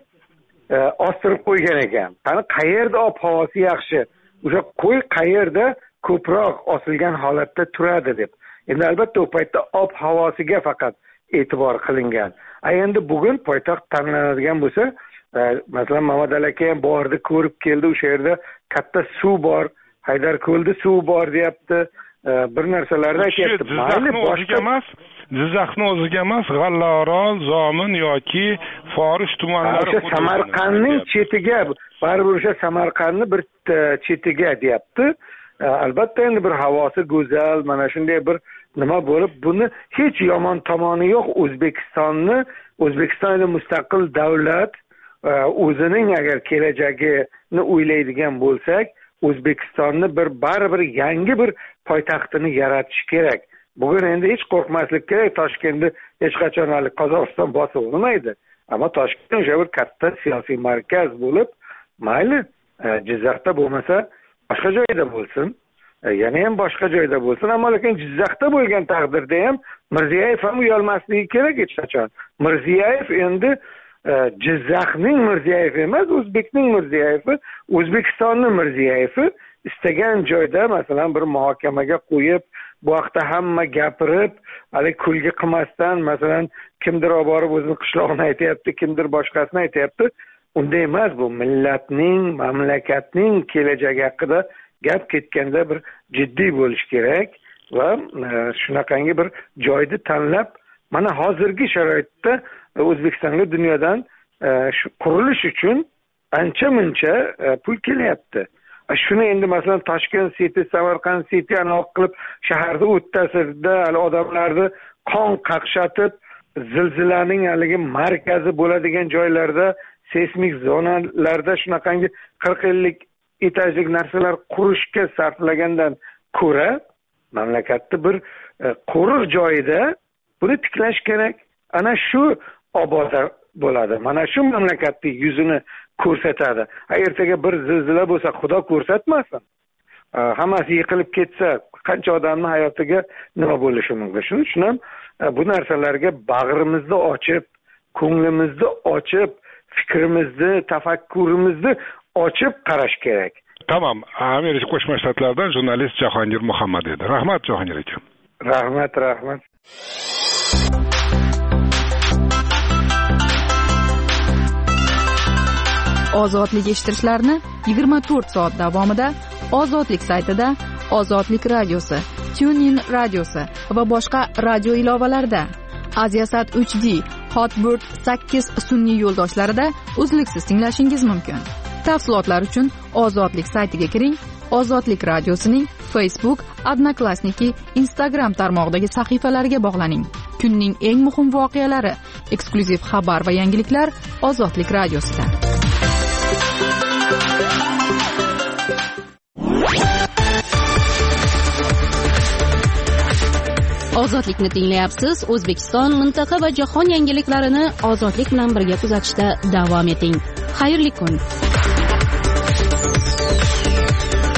ostirib qo'ygan ekan. Qani qayerda ob-havosi yaxshi, o'sha qo'y qayerda ko'proq osilgan holatda turadi deb. Endi albatta u paytda ob-havosiga faqat e'tibor qilingan. Endi bugun poytaxt tanlanadigan bo'lsa, masalan, Mamadali aka ham bordi, ko'rib keldi, o'sha yerda katta suv bor, Haydarko'lda suv bor deyapti, bir narsalarni aytyapti. Mayli, boshqa emas, Jizzaxning o'ziga emas, G'allaorol, Zomin yoki Forish tumanlari, o'sha Samarqandning chetiga, baribir o'sha Samarqandning bir chetiga deyapti. Albatta endi bir havosi go'zal, mana shunday bir nima bo'lib, buni hech yomon tomoni yo'q. O'zbekistonda mustaqil davlat o'zining agar kelajagini o'ylaydigan bo'lsak, O'zbekistonni baribir yangi bir poytaxtini yaratish kerak. Bugun endi hech qo'rqmaslik kerak. Toshkentni hech qachon Qozog'iston bosib olmaydi. Ammo Toshkent o'sha bir katta siyosiy markaz bo'lib, mayli, Jizzaxda bo'lmasa boshqa joyda bo'lsin, yana ham boshqa joyda bo'lsin, ammo lekin Jizzaxda bo'lgan taqdirda ham Mirziyoyev ham uyalmasligi kerak hech qachon. Mirziyoyev endi Jizzaxning Mirziyoyevi emas, O'zbekning Mirziyoyevi, O'zbekistonning Mirziyoyevi. Istagan joyda masalan bir muhokamaga qo'yib, bu haqda hamma gapirib, hali kulgi qilmasdan, masalan, kimdir olib borib o'zining qishlog'ini aytayapti, kimdir boshqasini aytayapti. Unday emas, bu millatning, mamlakatning kelajagi haqida gap ketganda bir jiddiy bo'lish kerak va shunaqangi bir joyni tanlab, mana hozirgi sharoitda O'zbekistonga dunyodan shu qurilish uchun ancha-muncha pul kelyapti. Shuni endi masalan Toshkent City, Samarqand City aniq qilib shaharda o'ttasida odamlarni qon qaqshatib, zilzilaning haligi markazi bo'ladigan joylarda, seysmik zonalarda shunaqangi 40-50 etajlik narsalar qurishga sarflagandan ko'ra, mamlakatda bir qo'riq joyida buni tiklash kerak. Ana shu oboda bo'ladi. Mana shu mamlakatning yuzini ko'rsatadi. Ertaga bir zilzila bo'lsa, Xudo ko'rsatmasin, hammasi yiqilib ketsa, qancha odamning hayotiga nima bo'lishi mumkin. Shuning uchun ham bu narsalarga bag'rimizni ochib, ko'nglimizni ochib, fikrimizni, tafakkurimizni ochib qarash kerak. Tamam, Amerika Qo'shma Shtatlaridan jurnalist Jahongir Muhammad edi. Rahmat Jahongir aka. Rahmat. Ozodlik eshittirishlarini 24 soat davomida Ozodlik saytida, Ozodlik radiosi, TuneIn radiosi va boshqa radio ilovalarida, Aziasat 3D, Hotbird 8 sun'iy yo'ldoshlarida uzluksiz tinglashingiz mumkin. Tafsilotlar uchun Ozodlik saytiga kiring. Ozodlik radiosining Facebook, Odnoklassniki, Instagram tarmog'idagi sahifalariga bog'laning. Kunning eng muhim voqealari, eksklyuziv xabar va yangiliklar Ozodlik radiosida. Ozodlikni tinglayapsiz. O'zbekiston, mintaqa va jahon yangiliklarini Ozodlik bilan birga kuzatishda davom eting. Xayrli kun.